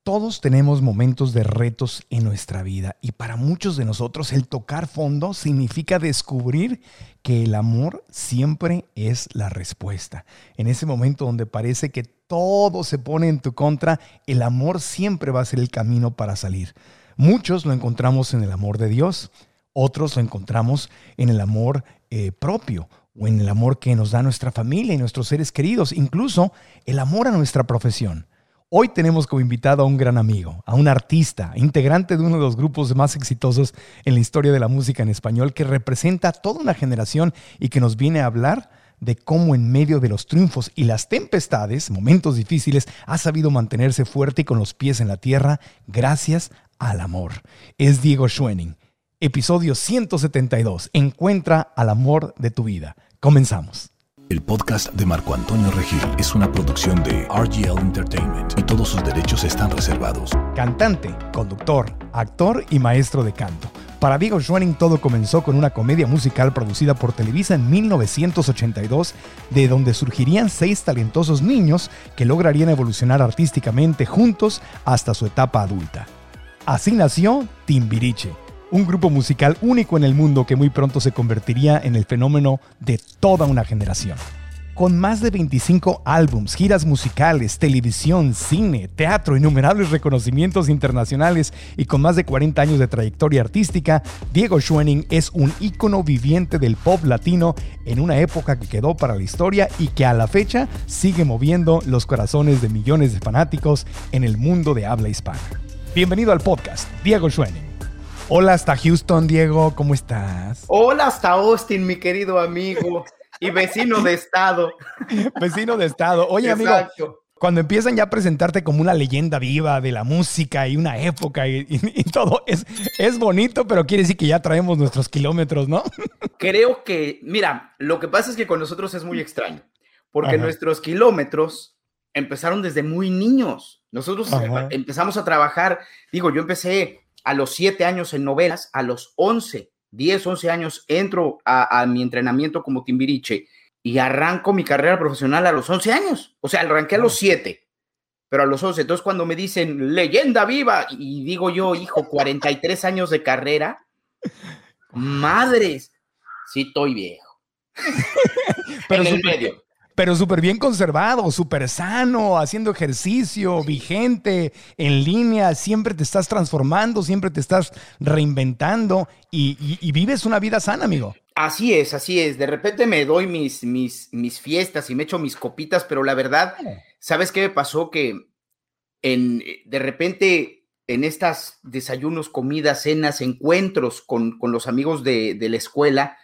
Todos tenemos momentos de retos en nuestra vida y para muchos de nosotros el tocar fondo significa descubrir que el amor siempre es la respuesta. En ese momento donde parece que todo se pone en tu contra, el amor siempre va a ser el camino para salir. Muchos lo encontramos en el amor de Dios, otros lo encontramos en el amor propio o en el amor que nos da nuestra familia y nuestros seres queridos, incluso el amor a nuestra profesión. Hoy tenemos como invitado a un gran amigo, a un artista, integrante de uno de los grupos más exitosos en la historia de la música en español, que representa a toda una generación y que nos viene a hablar de cómo en medio de los triunfos y las tempestades, momentos difíciles, ha sabido mantenerse fuerte y con los pies en la tierra gracias al amor. Es Diego Schwenning. Episodio 172. Encuentra al amor de tu vida. Comenzamos. El podcast de Marco Antonio Regil es una producción de RGL Entertainment y todos sus derechos están reservados. Cantante, conductor, actor y maestro de canto. Para Diego Schwenning todo comenzó con una comedia musical producida por Televisa en 1982, de donde surgirían 6 talentosos niños que lograrían evolucionar artísticamente juntos hasta su etapa adulta. Así nació Timbiriche, un grupo musical único en el mundo que muy pronto se convertiría en el fenómeno de toda una generación. Con más de 25 álbums, giras musicales, televisión, cine, teatro, innumerables reconocimientos internacionales y con más de 40 años de trayectoria artística, Diego Schwenning es un ícono viviente del pop latino en una época que quedó para la historia y que a la fecha sigue moviendo los corazones de millones de fanáticos en el mundo de habla hispana. Bienvenido al podcast, Diego Schwenning. Hola hasta Houston, Diego, ¿cómo estás? Hola hasta Austin, mi querido amigo y vecino de estado. Vecino de estado. Oye, exacto. Amigo, cuando empiezan ya a presentarte como una leyenda viva de la música y una época y todo, es bonito, pero quiere decir que ya traemos nuestros kilómetros, ¿no? Creo que, mira, lo que pasa es que con nosotros es muy extraño, porque nuestros kilómetros empezaron desde muy niños. Nosotros empezamos a trabajar, yo empecé a los 7 años en novelas, a los 10, 11 años entro a mi entrenamiento como Timbiriche y arranco mi carrera profesional a los 11 años. O sea, arranqué a los 7, pero a los 11. Entonces, cuando me dicen leyenda viva, y digo yo, hijo, 43 años de carrera, madres, sí estoy viejo. Pero en el medio. Pero súper bien conservado, súper sano, haciendo ejercicio, vigente, en línea, siempre te estás transformando, siempre te estás reinventando y vives una vida sana, amigo. Así es. De repente me doy mis fiestas y me echo mis copitas, pero la verdad, ¿sabes qué me pasó? Que de repente en estas desayunos, comidas, cenas, encuentros con los amigos de la escuela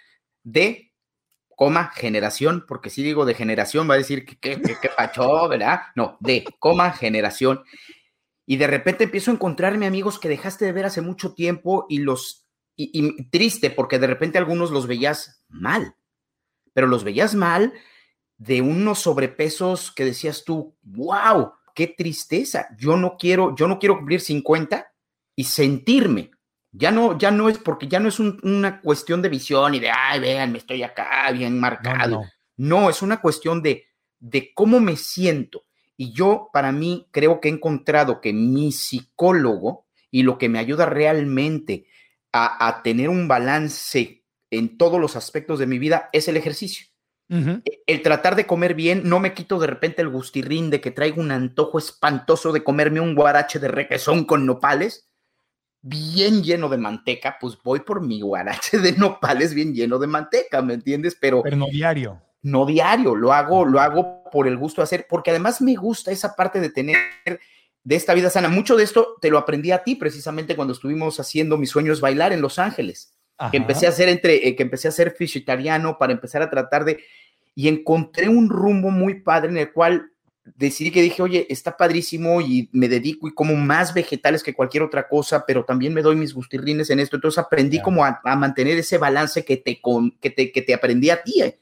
generación, porque si digo de generación va a decir que pachó, ¿verdad? No, generación. Y de repente empiezo a encontrarme amigos que dejaste de ver hace mucho tiempo y triste, porque de repente algunos los veías mal, pero los veías mal de unos sobrepesos que decías tú, wow, qué tristeza, yo no quiero cumplir 50 y sentirme. Ya no es porque ya no es una cuestión de visión y de, ay, vean, me estoy acá bien marcado. No, es una cuestión de cómo me siento. Y yo, para mí, creo que he encontrado que mi psicólogo y lo que me ayuda realmente a tener un balance en todos los aspectos de mi vida es el ejercicio. Uh-huh. El tratar de comer bien, no me quito de repente el gustirrín de que traigo un antojo espantoso de comerme un guarache de requesón con nopales, bien lleno de manteca, pues voy por mi guarache de nopales bien lleno de manteca, ¿me entiendes? Pero no diario. No diario, lo hago por el gusto de hacer, porque además me gusta esa parte de tener de esta vida sana. Mucho de esto te lo aprendí a ti precisamente cuando estuvimos haciendo Mis Sueños Bailar en Los Ángeles, que empecé a ser vegetariano para empezar a tratar y encontré un rumbo muy padre en el cual decidí que dije, oye, está padrísimo y me dedico y como más vegetales que cualquier otra cosa, pero también me doy mis gustirrines en esto. Entonces aprendí como a mantener ese balance que te aprendí a ti.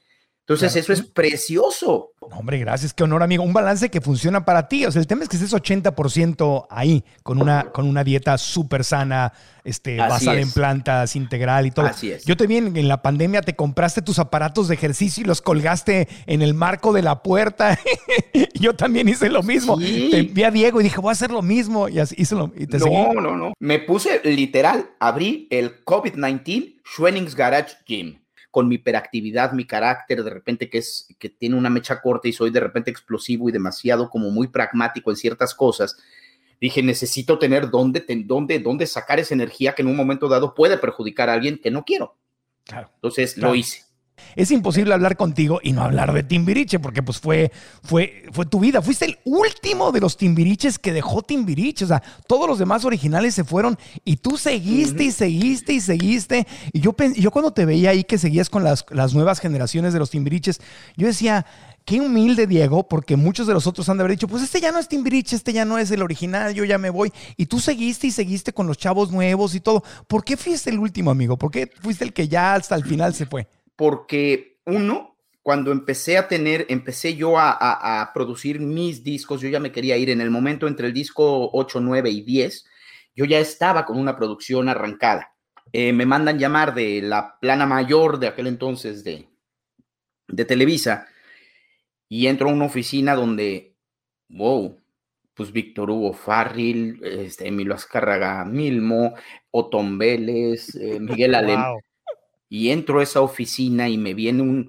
Entonces eso es precioso. No, hombre, gracias, qué honor, amigo. Un balance que funciona para ti. O sea, el tema es que estés 80% ahí, con una dieta súper sana, basada en plantas, integral y todo. Así es. Yo te vi en la pandemia, te compraste tus aparatos de ejercicio y los colgaste en el marco de la puerta. Yo también hice lo mismo. Sí. Te vi a Diego y dije, voy a hacer lo mismo. Y así hice y te seguí. No. Me puse literal, abrí el COVID-19 Schwennings Garage Gym. Con mi hiperactividad, mi carácter, de repente que tiene una mecha corta y soy de repente explosivo y demasiado como muy pragmático en ciertas cosas, dije, necesito tener dónde sacar esa energía que en un momento dado puede perjudicar a alguien que no quiero. Claro. Entonces lo hice. Es imposible hablar contigo y no hablar de Timbiriche, porque pues fue tu vida. Fuiste el último de los Timbiriches que dejó Timbiriche. O sea, todos los demás originales se fueron y tú seguiste y seguiste y seguiste. Y yo cuando te veía ahí que seguías con las nuevas generaciones de los Timbiriches, yo decía, qué humilde Diego, porque muchos de los otros han de haber dicho, pues este ya no es Timbiriche, este ya no es el original, yo ya me voy. Y tú seguiste y seguiste con los chavos nuevos y todo. ¿Por qué fuiste el último, amigo? ¿Por qué fuiste el que ya hasta el final se fue? Porque cuando empecé yo a producir mis discos, yo ya me quería ir en el momento entre el disco 8, 9 y 10, yo ya estaba con una producción arrancada. Me mandan llamar de la plana mayor de aquel entonces de Televisa y entro a una oficina donde, wow, pues Víctor Hugo Farril, Emilio Azcárraga Milmo, Otón Vélez, Miguel Alemán. Y entro a esa oficina y me viene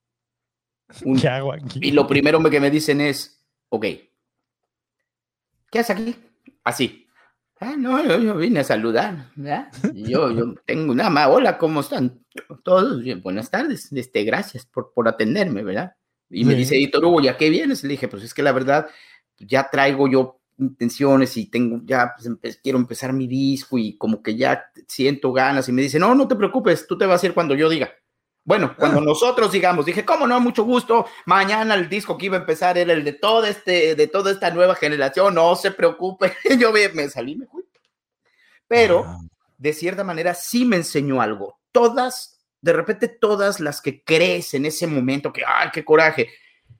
¿Qué hago aquí? Y lo primero que me dicen es, ok, ¿qué haces aquí? Así. No, yo vine a saludar, ¿verdad? Yo tengo nada más, hola, ¿cómo están todos? Buenas tardes, gracias por atenderme, ¿verdad? Y me dice, Víctor Hugo, ¿ya qué vienes? Le dije, pues es que la verdad, ya traigo yo intenciones y quiero empezar mi disco y como que ya siento ganas y me dice, no te preocupes, tú te vas a ir cuando yo diga. Bueno, cuando nosotros digamos, dije, ¿cómo no? Mucho gusto. Mañana el disco que iba a empezar era el de toda esta nueva generación, no se preocupe. Yo me salí, me fui. Pero, de cierta manera, sí me enseñó algo. De repente todas las que crees en ese momento, que, ¡ay, qué coraje!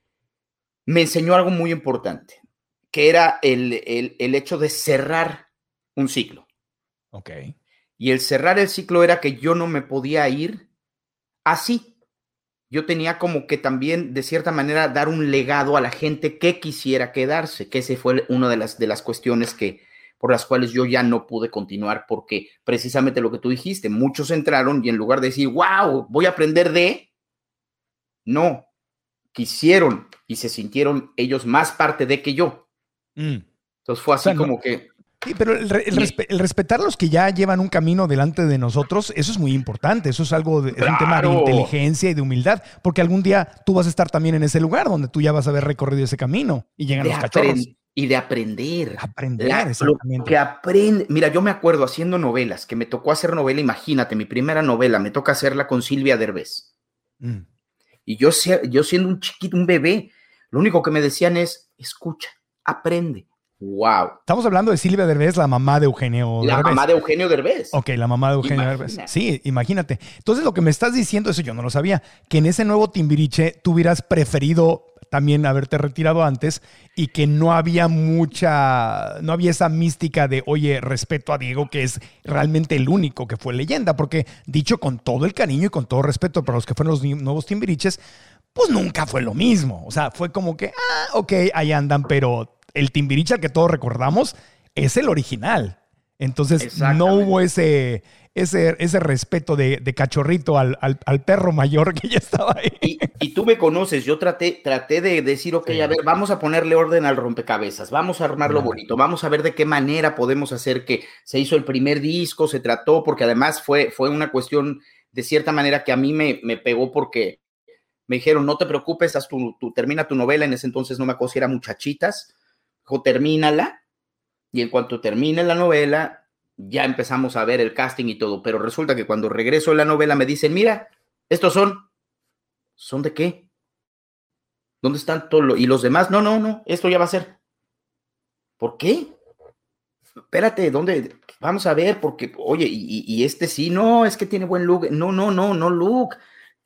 Me enseñó algo muy importante, que era el hecho de cerrar un ciclo. Ok. Y el cerrar el ciclo era que yo no me podía ir así. Yo tenía como que también, de cierta manera, dar un legado a la gente que quisiera quedarse, que ese fue una de las cuestiones por las cuales yo ya no pude continuar, porque precisamente lo que tú dijiste, muchos entraron y en lugar de decir, wow, voy a aprender no, quisieron y se sintieron ellos más parte de que yo. Entonces fue así como que... Sí, pero el respetar a los que ya llevan un camino delante de nosotros, eso es muy importante. Eso es es un tema de inteligencia y de humildad, porque algún día tú vas a estar también en ese lugar donde tú ya vas a haber recorrido ese camino y llegan los cachorros. Y de aprender. Exactamente. Mira, yo me acuerdo haciendo novelas, que me tocó hacer novela, imagínate, mi primera novela, me toca hacerla con Silvia Derbez. Y yo siendo un chiquito, un bebé, lo único que me decían es, escucha, aprende. ¡Wow! Estamos hablando de Silvia Derbez, la mamá de Eugenio Derbez. La mamá de Eugenio Derbez. Ok, la mamá de Eugenio Derbez. Sí, imagínate. Entonces, lo que me estás diciendo, eso yo no lo sabía, que en ese nuevo Timbiriche tú hubieras preferido también haberte retirado antes y que no había esa mística de, oye, respeto a Diego, que es realmente el único que fue leyenda, porque dicho con todo el cariño y con todo respeto para los que fueron los nuevos Timbiriches, pues nunca fue lo mismo. O sea, fue como que, ok, ahí andan, pero el Timbiriche al que todos recordamos es el original. Entonces no hubo ese respeto de cachorrito al perro mayor que ya estaba ahí. Y tú me conoces, yo traté de decir, ok, a ver, vamos a ponerle orden al rompecabezas, vamos a armarlo bonito, vamos a ver de qué manera podemos hacer que se hizo el primer disco, se trató, porque además fue una cuestión de cierta manera que a mí me pegó porque me dijeron, no te preocupes, termina tu novela, en ese entonces no me acuerdo si era Muchachitas, termínala, y en cuanto termine la novela, ya empezamos a ver el casting y todo, pero resulta que cuando regreso a la novela me dicen, mira, estos ¿son de qué? ¿Dónde están todos? Y los demás, no, esto ya va a ser. ¿Por qué? Espérate, ¿dónde? Vamos a ver, porque, oye, y este sí, no, es que tiene buen look, no, look,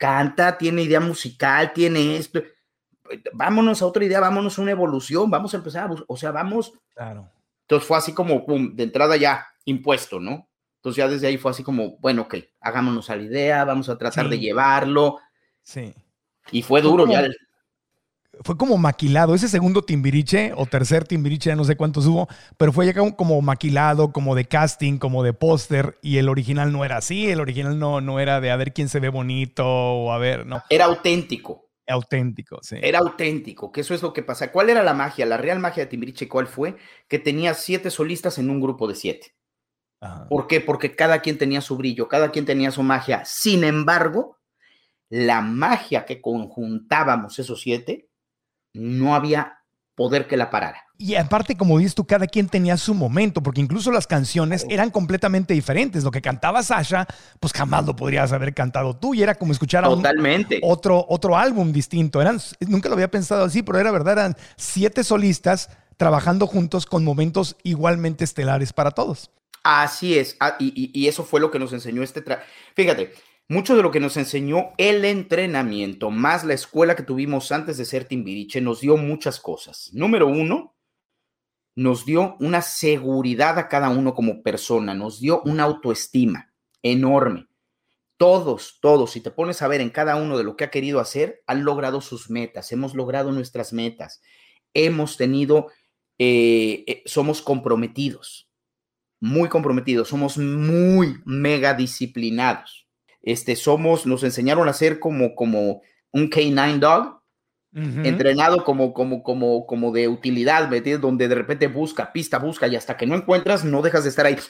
canta, tiene idea musical, tiene esto. Vámonos a otra idea, vámonos a una evolución, vamos a empezar o sea, vamos. Claro. Entonces fue así como, pum, de entrada ya impuesto, ¿no? Entonces ya desde ahí fue así como, bueno, ok, hagámonos a la idea, vamos a tratar de llevarlo. Sí. Y fue duro ya. Fue como maquilado, ese segundo Timbiriche o tercer Timbiriche, ya no sé cuántos hubo, pero fue ya como maquilado, como de casting, como de póster, y el original no era así, el original no era de a ver quién se ve bonito o a ver, no. Era auténtico. Auténtico, sí. Era auténtico, que eso es lo que pasa. ¿Cuál era la magia? La real magia de Timbiriche, ¿cuál fue? Que tenía 7 solistas en un grupo de 7. Ajá. ¿Por qué? Porque cada quien tenía su brillo, cada quien tenía su magia. Sin embargo, la magia que conjuntábamos esos 7, no había poder que la parara. Y aparte, como dices tú, cada quien tenía su momento, porque incluso las canciones eran completamente diferentes. Lo que cantaba Sasha, pues jamás lo podrías haber cantado tú, y era como escuchar a otro álbum distinto. Nunca lo había pensado así, pero era verdad, eran 7 solistas trabajando juntos con momentos igualmente estelares para todos. Así es, y eso fue lo que nos enseñó Fíjate, mucho de lo que nos enseñó el entrenamiento, más la escuela que tuvimos antes de ser Timbiriche, nos dio muchas cosas. Número 1, nos dio una seguridad a cada uno como persona, nos dio una autoestima enorme. Todos, si te pones a ver en cada uno de lo que ha querido hacer, han logrado sus metas, hemos logrado nuestras metas, hemos tenido, somos comprometidos, muy comprometidos, somos muy mega disciplinados. Nos enseñaron a ser como un K9 dog, entrenado como de utilidad, ¿me entiendes? Donde de repente busca y hasta que no encuentras, no dejas de estar ahí.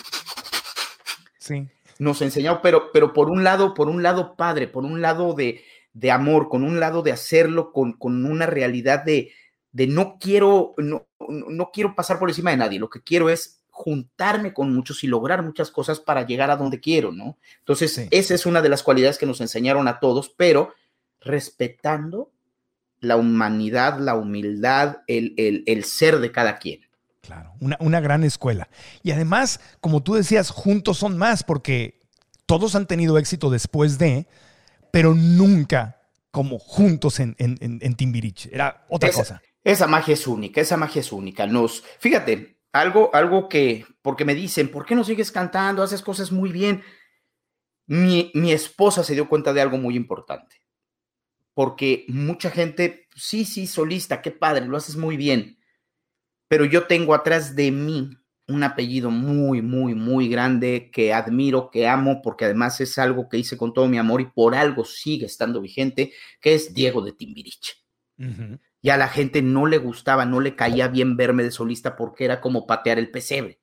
Sí. Nos enseñó, pero por un lado padre, por un lado de amor, con un lado de hacerlo con una realidad de no quiero pasar por encima de nadie, lo que quiero es juntarme con muchos y lograr muchas cosas para llegar a donde quiero, ¿no? Entonces, sí, esa es una de las cualidades que nos enseñaron a todos, pero respetando la humanidad, la humildad, el ser de cada quien. Claro, una gran escuela. Y además, como tú decías, juntos son más, porque todos han tenido éxito después de, pero nunca como juntos en Timbiriche. Era otra cosa. Esa magia es única, Fíjate, algo que, porque me dicen, ¿por qué no sigues cantando? Haces cosas muy bien. Mi esposa se dio cuenta de algo muy importante, porque mucha gente, sí, solista, qué padre, lo haces muy bien, pero yo tengo atrás de mí un apellido muy, muy, muy grande que admiro, que amo, porque además es algo que hice con todo mi amor y por algo sigue estando vigente, que es Diego de Timbiriche. Uh-huh. Y a la gente no le gustaba, no le caía bien verme de solista porque era como patear el pesebre.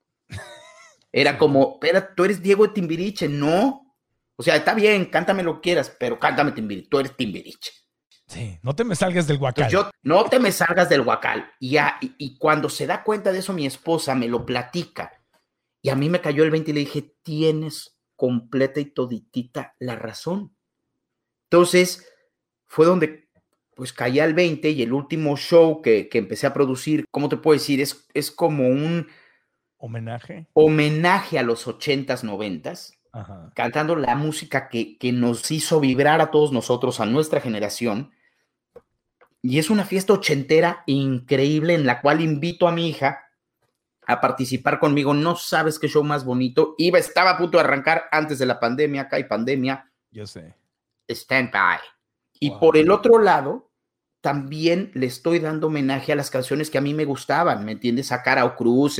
Era sí, como, espera, tú eres Diego de Timbiriche, no. O sea, está bien, cántame lo que quieras, pero cántame Timbiriche, tú eres Timbiriche. Sí, no te me salgas del huacal. No te me salgas del huacal. Y cuando se da cuenta de eso, mi esposa me lo platica. Y a mí me cayó el 20 y le dije, tienes completa y toditita la razón. Entonces, fue donde pues caí al 20 y el último show que empecé a producir, ¿cómo te puedo decir? Es como un homenaje a los 80s, 90s, ajá, cantando la música que nos hizo vibrar a todos nosotros, a nuestra generación. Y es una fiesta ochentera increíble en la cual invito a mi hija a participar conmigo. No sabes qué show más bonito. Estaba a punto de arrancar antes de la pandemia, acá hay pandemia. Yo sé. Stand by. Y wow, por el otro lado, también le estoy dando homenaje a las canciones que a mí me gustaban, ¿me entiendes? A Cara Cruz,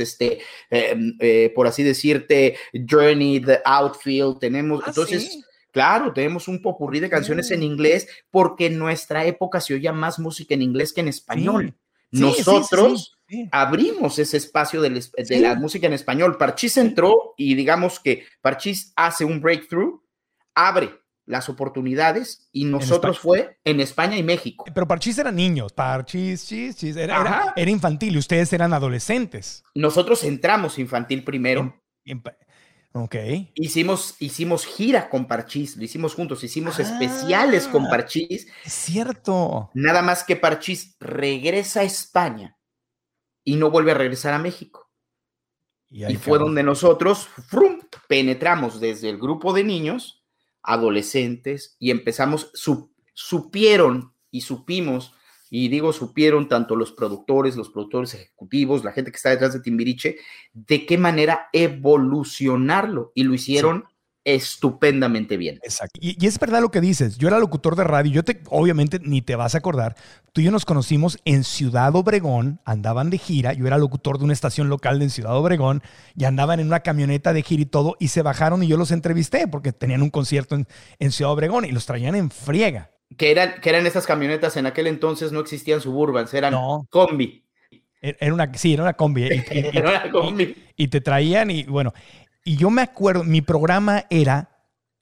por así decirte, Journey, The Outfield, tenemos, entonces, ¿sí? Claro, tenemos un popurrí de canciones en inglés, porque en nuestra época se oía más música en inglés que en español. Sí. Nosotros abrimos ese espacio de la música en español. Parchís entró y digamos que Parchís hace un breakthrough, abre las oportunidades y nosotros fue en España y México. Pero Parchís eran niños, Parchís era infantil y ustedes eran adolescentes. Nosotros entramos infantil primero. Ok. Hicimos gira con Parchís, lo hicimos juntos, hicimos especiales con Parchís. Es cierto. Nada más que Parchís regresa a España y no vuelve a regresar a México. Y fue donde nosotros penetramos desde el grupo de niños adolescentes, y empezamos, supieron y supimos, y digo supieron tanto los productores ejecutivos, la gente que está detrás de Timbiriche, de qué manera evolucionarlo, y lo hicieron estupendamente bien. Exacto. Y es verdad lo que dices. Yo era locutor de radio. Obviamente ni te vas a acordar. Tú y yo nos conocimos en Ciudad Obregón. Andaban de gira. Yo era locutor de una estación local de Ciudad Obregón y andaban en una camioneta de gira y todo. Y se bajaron y yo los entrevisté porque tenían un concierto en Ciudad Obregón y los traían en friega. Que eran estas camionetas, en aquel entonces no existían Suburbans, eran combi. Era una combi. Era una combi. Y te traían y bueno... Y yo me acuerdo, mi programa era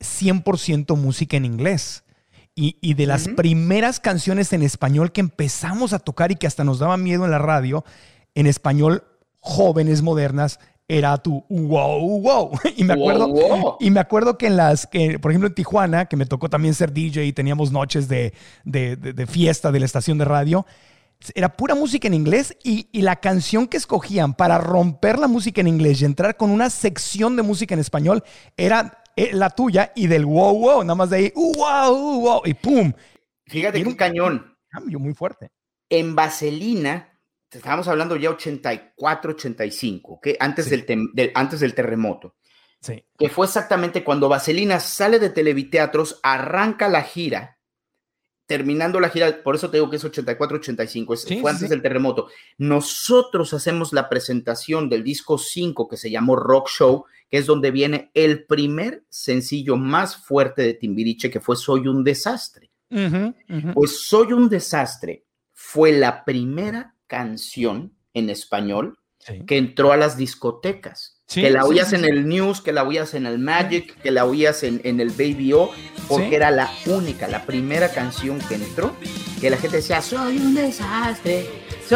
100% música en inglés. Y de las primeras canciones en español que empezamos a tocar y que hasta nos daba miedo en la radio, en español, jóvenes modernas, era tu wow, wow. Y me acuerdo que por ejemplo, en Tijuana, que me tocó también ser DJ y teníamos noches de fiesta de la estación de radio, era pura música en inglés y la canción que escogían para romper la música en inglés y entrar con una sección de música en español era la tuya y del wow, wow, nada más de ahí, wow, wow, y pum. Fíjate qué cañón. Cambio muy fuerte. En Vaselina, estábamos hablando ya 84, 85, ¿okay? Antes del terremoto. Sí. Que fue exactamente cuando Vaselina sale de Televiteatros, arranca la gira. Terminando la gira, por eso te digo que es 84-85, fue antes del terremoto. Nosotros hacemos la presentación del disco 5 que se llamó Rock Show, que es donde viene el primer sencillo más fuerte de Timbiriche, que fue Soy un Desastre. Pues Soy un Desastre fue la primera canción en español que entró a las discotecas. Que la oías en el News, que la oías en el Magic, que la oías en el Baby O, porque era la primera canción que entró, que la gente decía, soy un desastre,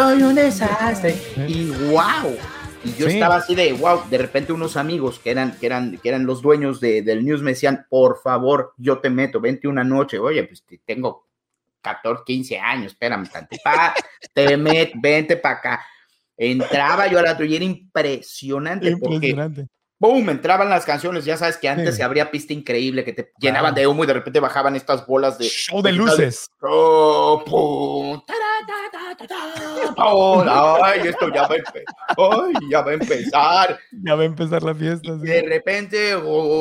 y wow, y yo estaba así de wow, de repente unos amigos que eran los dueños del News me decían, por favor, yo te meto, vente una noche, oye, pues tengo 14, 15 años, espérame tantito, vente para acá. Entraba yo a la tuya, era impresionante. Porque ¡boom! Entraban las canciones, ya sabes que antes se abría pista increíble, que te llenaban de humo y de repente bajaban estas bolas de... Show de luces. ¡Ay, esto ya va a empezar! Ya va a empezar la fiesta. Y de repente...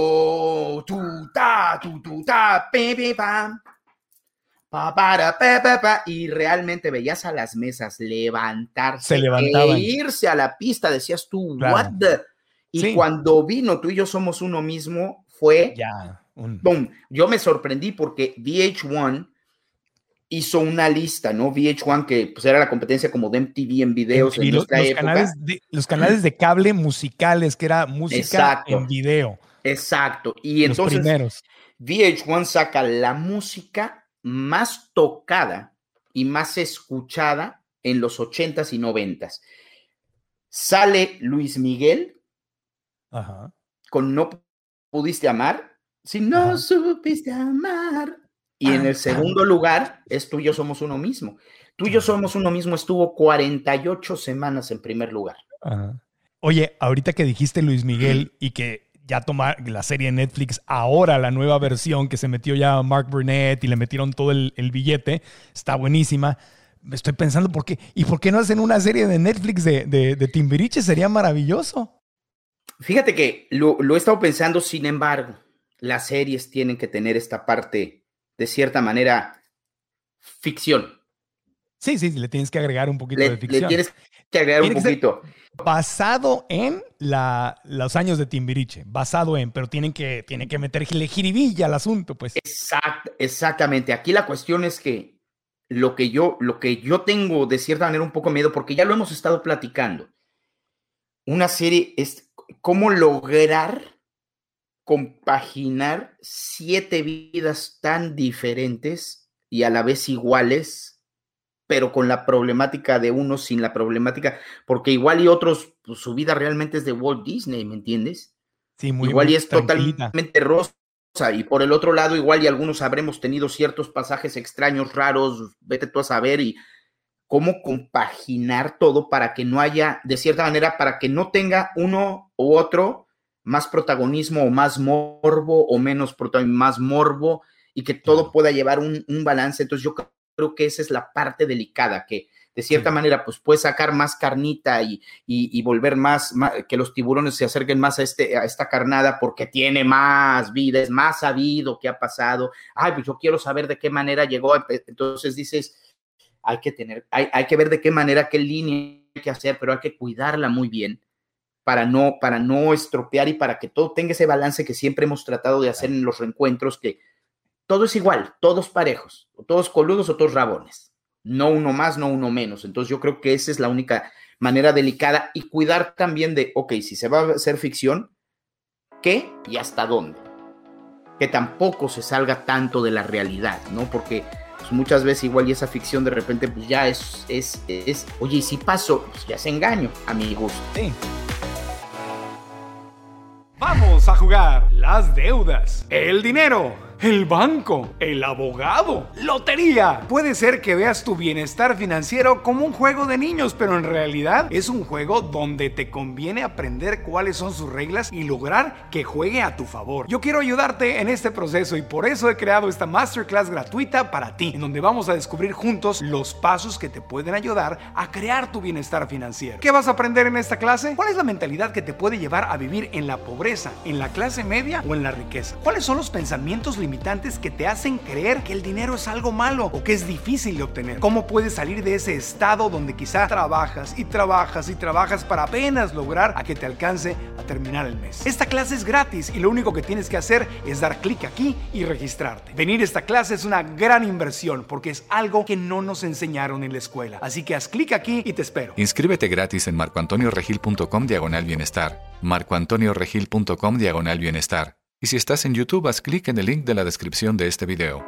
y realmente veías a las mesas levantarse e irse a la pista, decías tú, what the... Y cuando vino Tú y Yo Somos Uno Mismo, fue boom. Yo me sorprendí porque VH1 hizo una lista, ¿no? VH1, que pues era la competencia como de MTV en videos en nuestra época. Los canales de cable musicales, que era música en video. Exacto. Y entonces primeros. VH1 saca la música más tocada y más escuchada en los 80s y 90s. Sale Luis Miguel con No Pudiste Amar, si no supiste amar. Y en el segundo lugar es Tú y Yo Somos Uno Mismo. Tú y Yo Somos Uno Mismo estuvo 48 semanas en primer lugar. Oye, ahorita que dijiste Luis Miguel y que ya tomar la serie de Netflix, ahora la nueva versión que se metió ya Mark Burnett y le metieron todo el billete, está buenísima. Estoy pensando, ¿por qué no hacen una serie de Netflix de Timbiriche? Sería maravilloso. Fíjate que lo he estado pensando, sin embargo, las series tienen que tener esta parte, de cierta manera, ficción. Sí, le tienes que agregar un poquito de ficción. Le tienes que agregar un poquito. Basado en los años de Timbiriche, pero tienen que meterle jiribilla al asunto, pues. Exactamente. Aquí la cuestión es que lo que yo tengo de cierta manera un poco miedo, porque ya lo hemos estado platicando. Una serie es cómo lograr compaginar 7 vidas tan diferentes y a la vez iguales, pero con la problemática de unos sin la problemática, porque igual y otros, pues, su vida realmente es de Walt Disney, ¿me entiendes? Sí, igual y es totalmente rosa, y por el otro lado igual y algunos habremos tenido ciertos pasajes extraños, raros, vete tú a saber, y cómo compaginar todo para que no haya, de cierta manera, para que no tenga uno u otro más protagonismo o más morbo o menos protagonismo, más morbo, y que todo pueda llevar un balance. Entonces yo creo que esa es la parte delicada, que de cierta manera pues puedes sacar más carnita y volver más, que los tiburones se acerquen más a esta carnada porque tiene más vida, es más sabido qué ha pasado. Ay, pues yo quiero saber de qué manera llegó. Entonces dices, hay que ver de qué manera, qué línea hay que hacer, pero hay que cuidarla muy bien para no estropear y para que todo tenga ese balance que siempre hemos tratado de hacer en los reencuentros, que todo es igual, todos parejos, o todos coludos o todos rabones, no uno más, no uno menos. Entonces yo creo que esa es la única manera delicada, y cuidar también de, ok, si se va a hacer ficción, ¿qué y hasta dónde? Que tampoco se salga tanto de la realidad, ¿no? Porque pues, muchas veces igual y esa ficción de repente pues ya es oye, y si pasó, pues ya es engaño, a mi gusto. Sí. Vamos a jugar las deudas, el dinero, el banco, el abogado, lotería. Puede ser que veas tu bienestar financiero como un juego de niños, pero en realidad es un juego donde te conviene aprender cuáles son sus reglas y lograr que juegue a tu favor. Yo quiero ayudarte en este proceso y por eso he creado esta masterclass gratuita para ti, en donde vamos a descubrir juntos los pasos que te pueden ayudar a crear tu bienestar financiero. ¿Qué vas a aprender en esta clase? ¿Cuál es la mentalidad que te puede llevar a vivir en la pobreza, en la clase media o en la riqueza? ¿Cuáles son los pensamientos limitantes que te hacen creer que el dinero es algo malo o que es difícil de obtener? ¿Cómo puedes salir de ese estado donde quizá trabajas y trabajas y trabajas para apenas lograr a que te alcance a terminar el mes? Esta clase es gratis y lo único que tienes que hacer es dar clic aquí y registrarte. Venir a esta clase es una gran inversión porque es algo que no nos enseñaron en la escuela. Así que haz clic aquí y te espero. Inscríbete gratis en marcoantonioregil.com/bienestar. marcoantonioregil.com/bienestar. Y si estás en YouTube, haz clic en el link de la descripción de este video.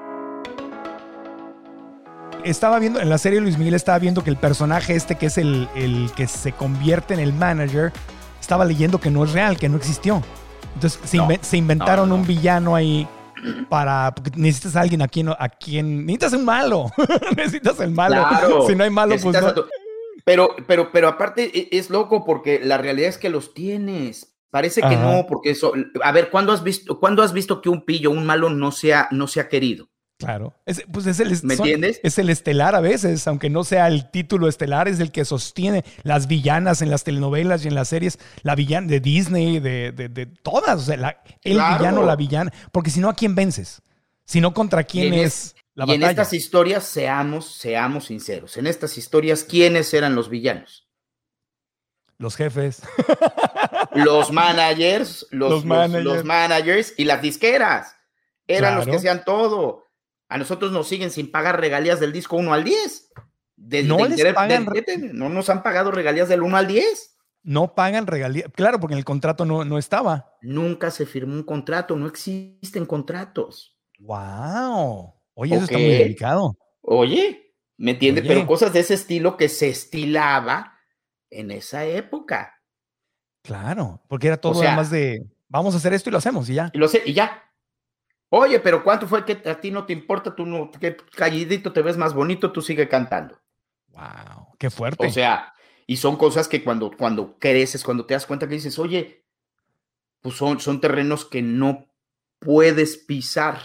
Estaba viendo, en la serie Luis Miguel estaba viendo que el personaje que es el que se convierte en el manager, estaba leyendo que no es real, que no existió. Entonces se inventaron un villano ahí porque necesitas a alguien a quien necesitas un malo. Necesitas el malo. Claro, si no hay malo, pues no. Pero aparte es loco porque la realidad es que los tienes. Parece que no, porque eso. A ver, ¿cuándo has visto que un pillo, un malo, no sea querido? Claro. ¿Me entiendes? Es el estelar a veces, aunque no sea el título estelar, es el que sostiene las villanas en las telenovelas y en las series, la villana de Disney, de todas. O sea, villano, la villana. Porque si no, ¿a quién vences? Si no, ¿contra quién es la batalla? Y en estas historias, seamos sinceros. En estas historias, ¿quiénes eran los villanos? Los jefes. Los managers, los managers y las disqueras. Eran los que hacían todo. A nosotros nos siguen sin pagar regalías del disco 1 al 10. No nos han pagado regalías del 1 al 10. No pagan regalías. Claro, porque en el contrato no estaba. Nunca se firmó un contrato. No existen contratos. ¡Wow! Oye, eso está muy delicado. Oye, ¿me entiendes? Pero cosas de ese estilo que se estilaba en esa época. Claro, porque era todo además de vamos a hacer esto y lo hacemos y ya. Y ya. Oye, pero ¿cuánto fue que a ti no te importa? Tú no, que calladito te ves más bonito, tú sigue cantando. Wow, qué fuerte. O sea, y son cosas que cuando creces, cuando te das cuenta que dices, oye, pues son terrenos que no puedes pisar.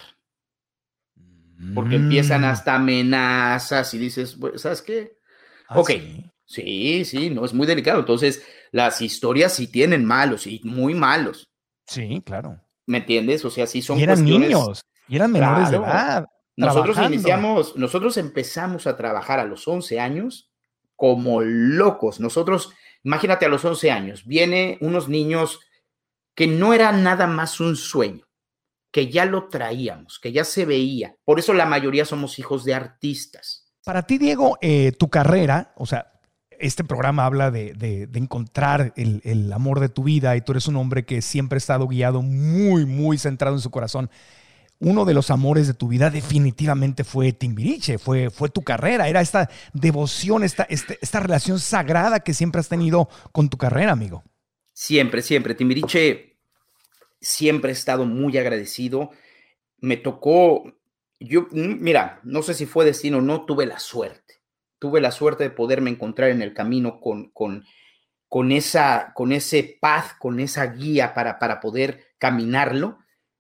Porque empiezan hasta amenazas y dices, ¿sabes qué? Ok. Sí, no, es muy delicado. Entonces, las historias sí tienen malos y muy malos. Sí, claro. ¿Me entiendes? O sea, sí son eran niños, y eran menores de edad. Nosotros empezamos a trabajar a los 11 años como locos. Imagínate a los 11 años, vienen unos niños que no era nada más un sueño, que ya lo traíamos, que ya se veía. Por eso la mayoría somos hijos de artistas. Para ti, Diego, tu carrera, o sea, este programa habla de encontrar el amor de tu vida y tú eres un hombre que siempre ha estado guiado muy, muy centrado en su corazón. Uno de los amores de tu vida definitivamente fue Timbiriche, fue tu carrera, era esta devoción, esta relación sagrada que siempre has tenido con tu carrera, amigo. Siempre. Timbiriche, siempre he estado muy agradecido. Me tocó, mira, no sé si fue destino o no, tuve la suerte de poderme encontrar en el camino con con ese path, con esa guía para poder caminarlo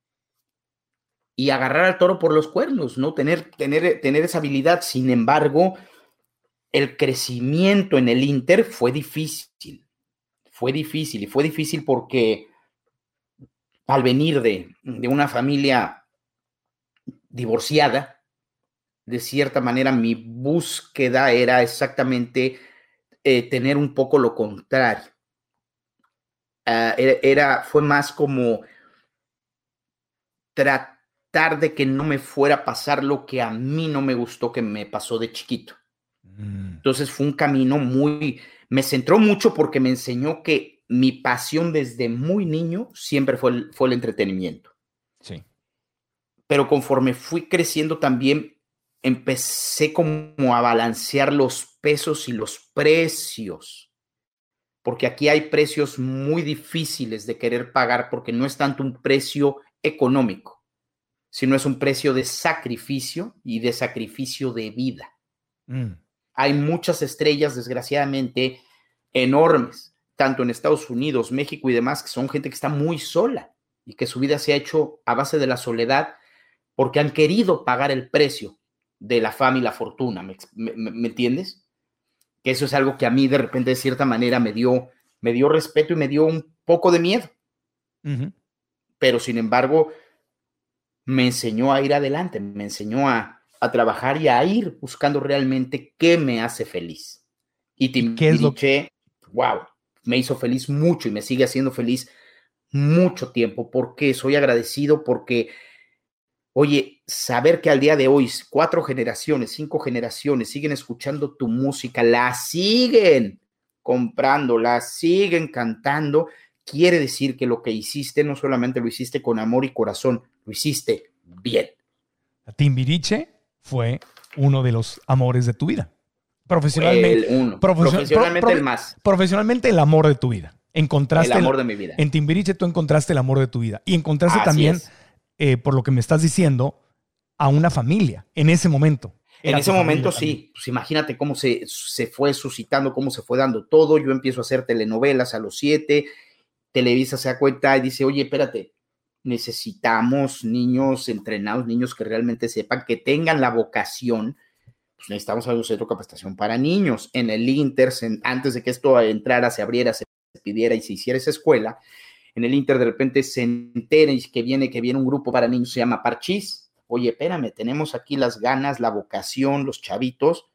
y agarrar al toro por los cuernos, ¿no? Tener esa habilidad. Sin embargo, el crecimiento en el Inter fue difícil y fue difícil porque al venir de una familia divorciada, de cierta manera mi búsqueda era exactamente tener un poco lo contrario. Fue más como tratar de que no me fuera a pasar lo que a mí no me gustó que me pasó de chiquito. Entonces fue un camino me centró mucho porque me enseñó que mi pasión desde muy niño siempre fue el entretenimiento. Sí. Pero conforme fui creciendo también empecé como a balancear los pesos y los precios, porque aquí hay precios muy difíciles de querer pagar porque no es tanto un precio económico, sino es un precio de sacrificio y de sacrificio de vida. Hay muchas estrellas, desgraciadamente, enormes, tanto en Estados Unidos, México y demás, que son gente que está muy sola y que su vida se ha hecho a base de la soledad porque han querido pagar el precio de la fama y la fortuna. ¿Me entiendes? Que eso es algo que a mí de repente de cierta manera me dio respeto y me dio un poco de miedo. Pero sin embargo me enseñó a ir adelante, me enseñó a trabajar y a ir buscando realmente qué me hace feliz. Y Timbiriche, wow, me hizo feliz mucho y me sigue haciendo feliz mucho tiempo, porque soy agradecido porque, oye, saber que al día de hoy 4 generaciones, 5 generaciones siguen escuchando tu música, la siguen comprando, la siguen cantando, quiere decir que lo que hiciste no solamente lo hiciste con amor y corazón, lo hiciste bien. Timbiriche fue uno de los amores de tu vida. Profesionalmente, profesionalmente el más. Profesionalmente el amor de tu vida. Encontraste el amor de mi vida. En Timbiriche tú encontraste el amor de tu vida. Y encontraste también, por lo que me estás diciendo, a una familia en ese momento. En ese momento sí. Pues imagínate cómo se fue suscitando, cómo se fue dando todo. Yo empiezo a hacer telenovelas a los 7. Televisa se da cuenta y dice, oye, espérate, necesitamos niños entrenados, niños que realmente sepan, que tengan la vocación. Pues necesitamos un centro de capacitación para niños. En el Inter, antes de que esto entrara, se abriera, se pidiera y se hiciera esa escuela, en el Inter de repente se enteren que viene un grupo para niños, se llama Parchís. Oye, espérame, tenemos aquí las ganas, la vocación, los chavitos.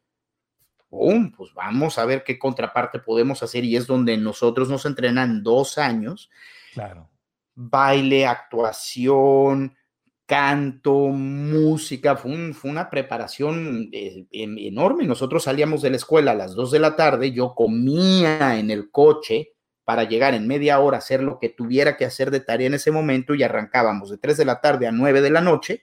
Pues vamos a ver qué contraparte podemos hacer, y es donde nosotros nos entrenan 2 años. Claro. Baile, actuación, canto, música, fue una preparación enorme. Nosotros salíamos de la escuela a las 2 de la tarde, yo comía en el coche para llegar en media hora a hacer lo que tuviera que hacer de tarea en ese momento, y arrancábamos de 3 de la tarde a 9 de la noche,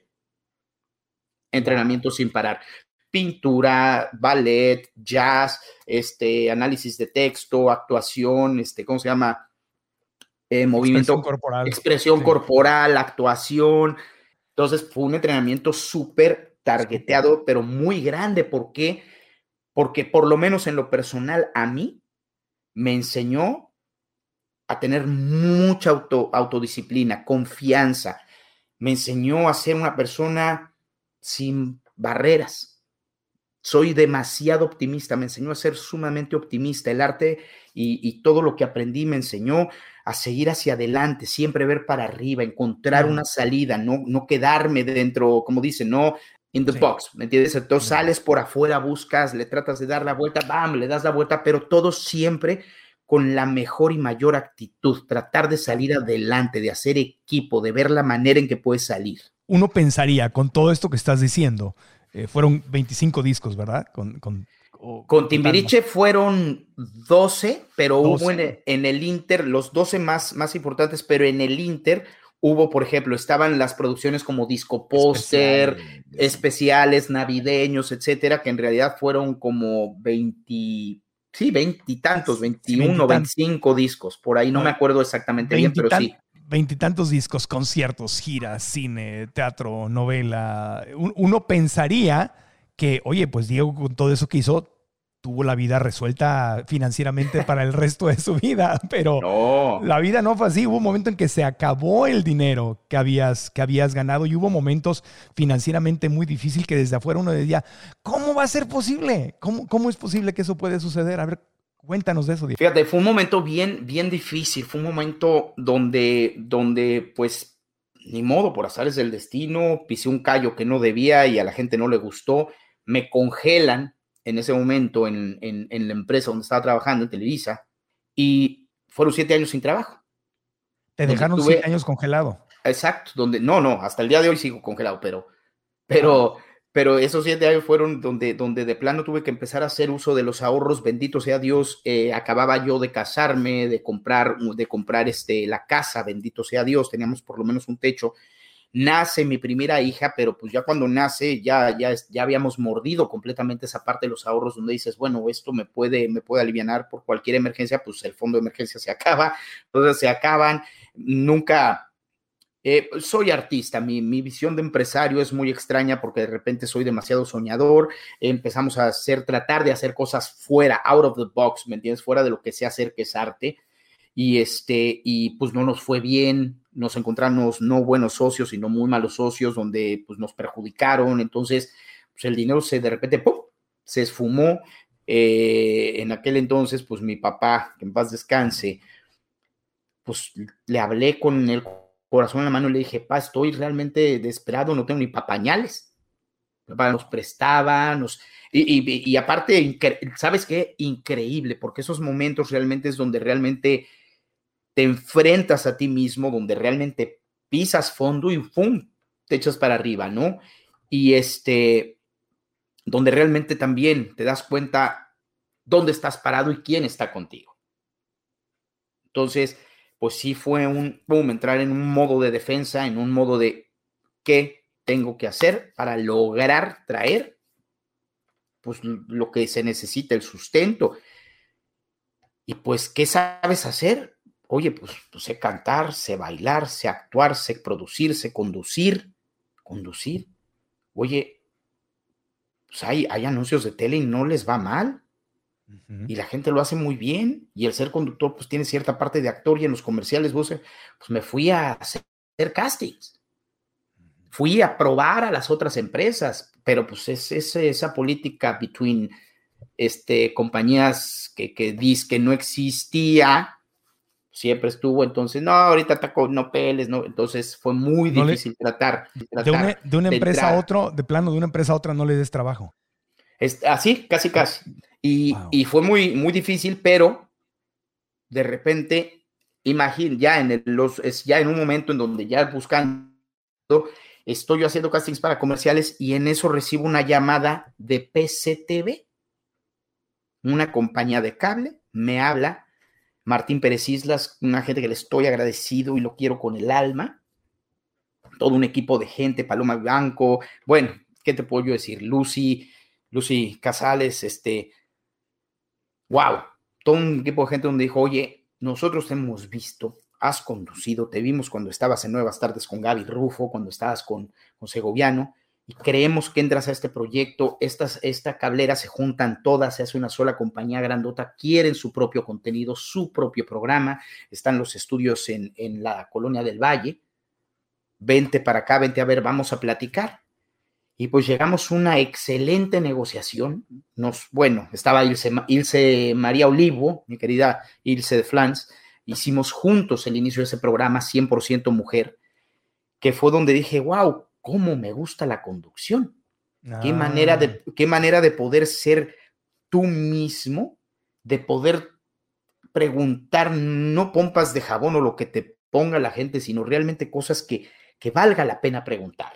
entrenamiento sin parar. Pintura, ballet, jazz, análisis de texto, actuación, ¿cómo se llama? Movimiento, expresión corporal, actuación. Entonces fue un entrenamiento súper targeteado, pero muy grande. ¿Por qué? Porque por lo menos en lo personal a mí me enseñó a tener mucha autodisciplina, confianza. Me enseñó a ser una persona sin barreras. Soy demasiado optimista, me enseñó a ser sumamente optimista. El arte y todo lo que aprendí me enseñó a seguir hacia adelante, siempre ver para arriba, encontrar una salida, no quedarme dentro, como dicen, no in the box, ¿me entiendes? Entonces sales por afuera, buscas, le tratas de dar la vuelta, ¡bam!, le das la vuelta, pero todo siempre con la mejor y mayor actitud, tratar de salir adelante, de hacer equipo, de ver la manera en que puedes salir. Uno pensaría, con todo esto que estás diciendo, fueron 25 discos, ¿verdad? Con Timbiriche fueron 12, pero 12. Hubo en el Inter los 12 más importantes, pero en el Inter hubo, por ejemplo, estaban las producciones como disco póster, especiales navideños, etcétera, que en realidad fueron como 20 y tantos, 21, 25 discos, por ahí no me acuerdo exactamente bien, pero sí. 20 y tantos discos, conciertos, giras, cine, teatro, novela. Uno pensaría que, oye, pues Diego, con todo eso que hizo, tuvo la vida resuelta financieramente para el resto de su vida, pero No. la vida no fue así. Hubo un momento en que se acabó el dinero que habías ganado y hubo momentos financieramente muy difíciles que desde afuera uno decía, ¿cómo va a ser posible? ¿Cómo es posible que eso puede suceder? A ver, cuéntanos de eso, Diego. Fíjate, fue un momento bien, bien difícil, fue un momento donde pues, ni modo, por azares del destino, pisé un callo que no debía y a la gente no le gustó, me congelan en ese momento en la empresa donde estaba trabajando, en Televisa, y fueron 7 años sin trabajo. Te dejaron 7 años congelado. Exacto, no, hasta el día de hoy sigo congelado, pero esos 7 años fueron donde de plano tuve que empezar a hacer uso de los ahorros, bendito sea Dios. Acababa yo de casarme, de comprar la casa, bendito sea Dios, teníamos por lo menos un techo. Nace mi primera hija, pero pues ya cuando nace ya habíamos mordido completamente esa parte de los ahorros donde dices, bueno, esto me puede alivianar por cualquier emergencia, pues el fondo de emergencia se acaba, entonces se acaban, nunca... soy artista, mi visión de empresario es muy extraña porque de repente soy demasiado soñador, empezamos a tratar de hacer cosas fuera, out of the box, ¿me entiendes? Fuera de lo que sé hacer, que es arte, y pues no nos fue bien, nos encontramos no buenos socios, sino muy malos socios, donde pues nos perjudicaron, entonces pues el dinero de repente, ¡pum!, se esfumó. En aquel entonces, pues mi papá, que en paz descanse, pues le hablé con el corazón en la mano y le dije, pa, estoy realmente desesperado, no tengo ni pa' pañales. Mi papá nos prestaba, y aparte, ¿sabes qué? Increíble, porque esos momentos realmente es donde realmente te enfrentas a ti mismo, donde realmente pisas fondo y ¡pum!, te echas para arriba, ¿no? Y donde realmente también te das cuenta dónde estás parado y quién está contigo. Entonces, pues sí fue entrar en un modo de defensa, en un modo de qué tengo que hacer para lograr traer pues lo que se necesita, el sustento. Y pues, ¿qué sabes hacer? Oye, pues sé cantar, sé bailar, sé actuar, sé producir, sé conducir. Oye, pues hay anuncios de tele y no les va mal. Y la gente lo hace muy bien, y el ser conductor pues tiene cierta parte de actor, y en los comerciales pues me fui a hacer castings, fui a probar a las otras empresas, pero pues es esa política between compañías que dice que no existía, siempre estuvo, entonces no, ahorita no peles, no, entonces fue muy difícil tratar de una empresa a otra, de plano de una empresa a otra no le des trabajo. Así, casi. Wow. Y fue muy, muy difícil, pero de repente, ya en un momento en donde ya buscando, estoy yo haciendo castings para comerciales y en eso recibo una llamada de PCTV, una compañía de cable, me habla Martín Pérez Islas, una gente que le estoy agradecido y lo quiero con el alma, todo un equipo de gente, Paloma Blanco, bueno, ¿qué te puedo yo decir? Lucy Casales, wow, todo un equipo de gente donde dijo, oye, nosotros te hemos visto, has conducido, te vimos cuando estabas en Nuevas Tardes con Gaby Rufo, cuando estabas con Segoviano, y creemos que entras a este proyecto, esta cablera se juntan todas, se hace una sola compañía grandota, quieren su propio contenido, su propio programa, están los estudios en la Colonia del Valle, vente para acá, vente a ver, vamos a platicar. Y pues llegamos a una excelente negociación. Estaba Ilse María Olivo, mi querida Ilse de Flans, hicimos juntos el inicio de ese programa 100% mujer, que fue donde dije, wow, cómo me gusta la conducción. Qué manera de poder ser tú mismo, de poder preguntar, no pompas de jabón o lo que te ponga la gente, sino realmente cosas que valga la pena preguntar.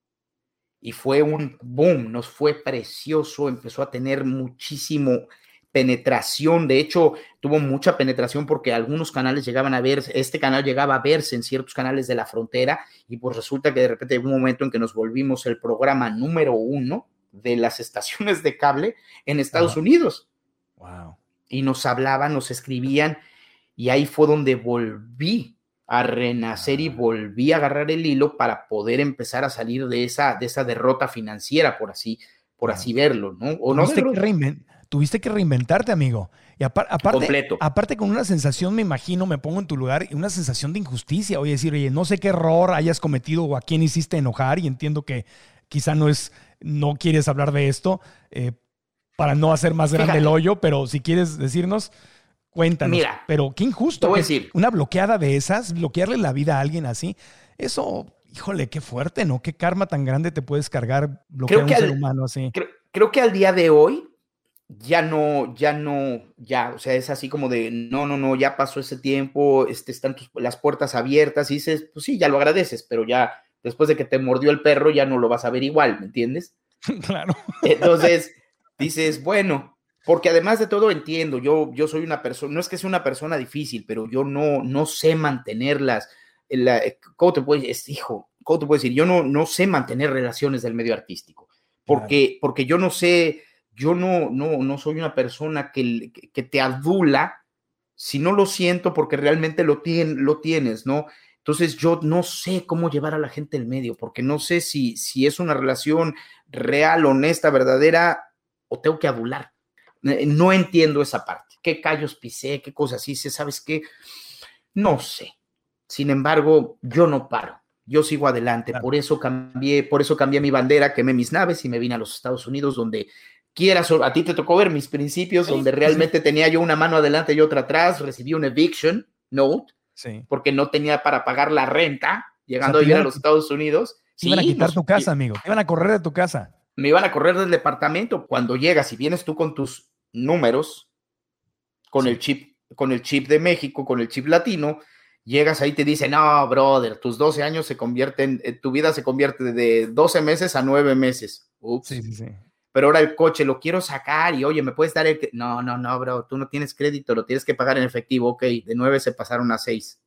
Y fue un boom, nos fue precioso, empezó a tener muchísimo penetración, de hecho tuvo mucha penetración porque algunos canales llegaban a ver, este canal llegaba a verse en ciertos canales de la frontera, y pues resulta que de repente hubo un momento en que nos volvimos el programa número 1 de las estaciones de cable en Estados Unidos. Wow. Y nos hablaban, nos escribían, y ahí fue donde volví a renacer y volví a agarrar el hilo para poder empezar a salir de esa derrota financiera, por así verlo, ¿no? tuviste que reinventarte, amigo. Y Completo. aparte con una sensación, me imagino, me pongo en tu lugar, y una sensación de injusticia. Oye, decir, oye, no sé qué error hayas cometido o a quién hiciste enojar, y entiendo que quizá no quieres hablar de esto para no hacer más grande el hoyo, pero si quieres decirnos, cuéntanos. Mira, pero qué injusto te voy que a decir. una bloqueada de esas, bloquearle la vida a alguien así, eso, híjole, qué fuerte, ¿no? Qué karma tan grande te puedes cargar bloquear a un ser humano así. Creo que al día de hoy ya, o sea, es así como de, no, ya pasó ese tiempo, están las puertas abiertas, y dices, pues sí, ya lo agradeces, pero ya después de que te mordió el perro ya no lo vas a ver igual, ¿me entiendes? Claro. Entonces dices, bueno, porque además de todo entiendo, yo soy una persona, no es que sea una persona difícil, pero yo no sé mantenerlas. ¿Cómo te puedo decir? Yo no sé mantener relaciones del medio artístico, porque yo no sé, yo no soy una persona que te adula si no lo siento porque realmente lo tienes, ¿no? Entonces yo no sé cómo llevar a la gente el medio, porque no sé si es una relación real, honesta, verdadera, o tengo que adular. No entiendo esa parte. ¿Qué callos pisé? ¿Qué cosas hice? ¿Sabes qué? No sé. Sin embargo, yo no paro. Yo sigo adelante. Claro. Por eso cambié mi bandera, quemé mis naves y me vine a los Estados Unidos, donde quieras, a ti te tocó ver mis principios, sí, donde realmente tenía yo una mano adelante y otra atrás. Recibí un eviction note, sí, porque no tenía para pagar la renta, llegando a vivir a los Estados Unidos. Te iban a quitar tu casa, amigo. Te iban a correr de tu casa. Me iban a correr del departamento. Cuando llegas y vienes tú con tus números, con el chip de México, con el chip latino, llegas ahí y te dicen, no, brother, tus 12 años tu vida se convierte de 12 meses a 9 meses. Ups. Sí. Pero ahora el coche lo quiero sacar y, oye, ¿me puedes dar el...? No, bro, tú no tienes crédito, lo tienes que pagar en efectivo. Ok, de 9 se pasaron a 6.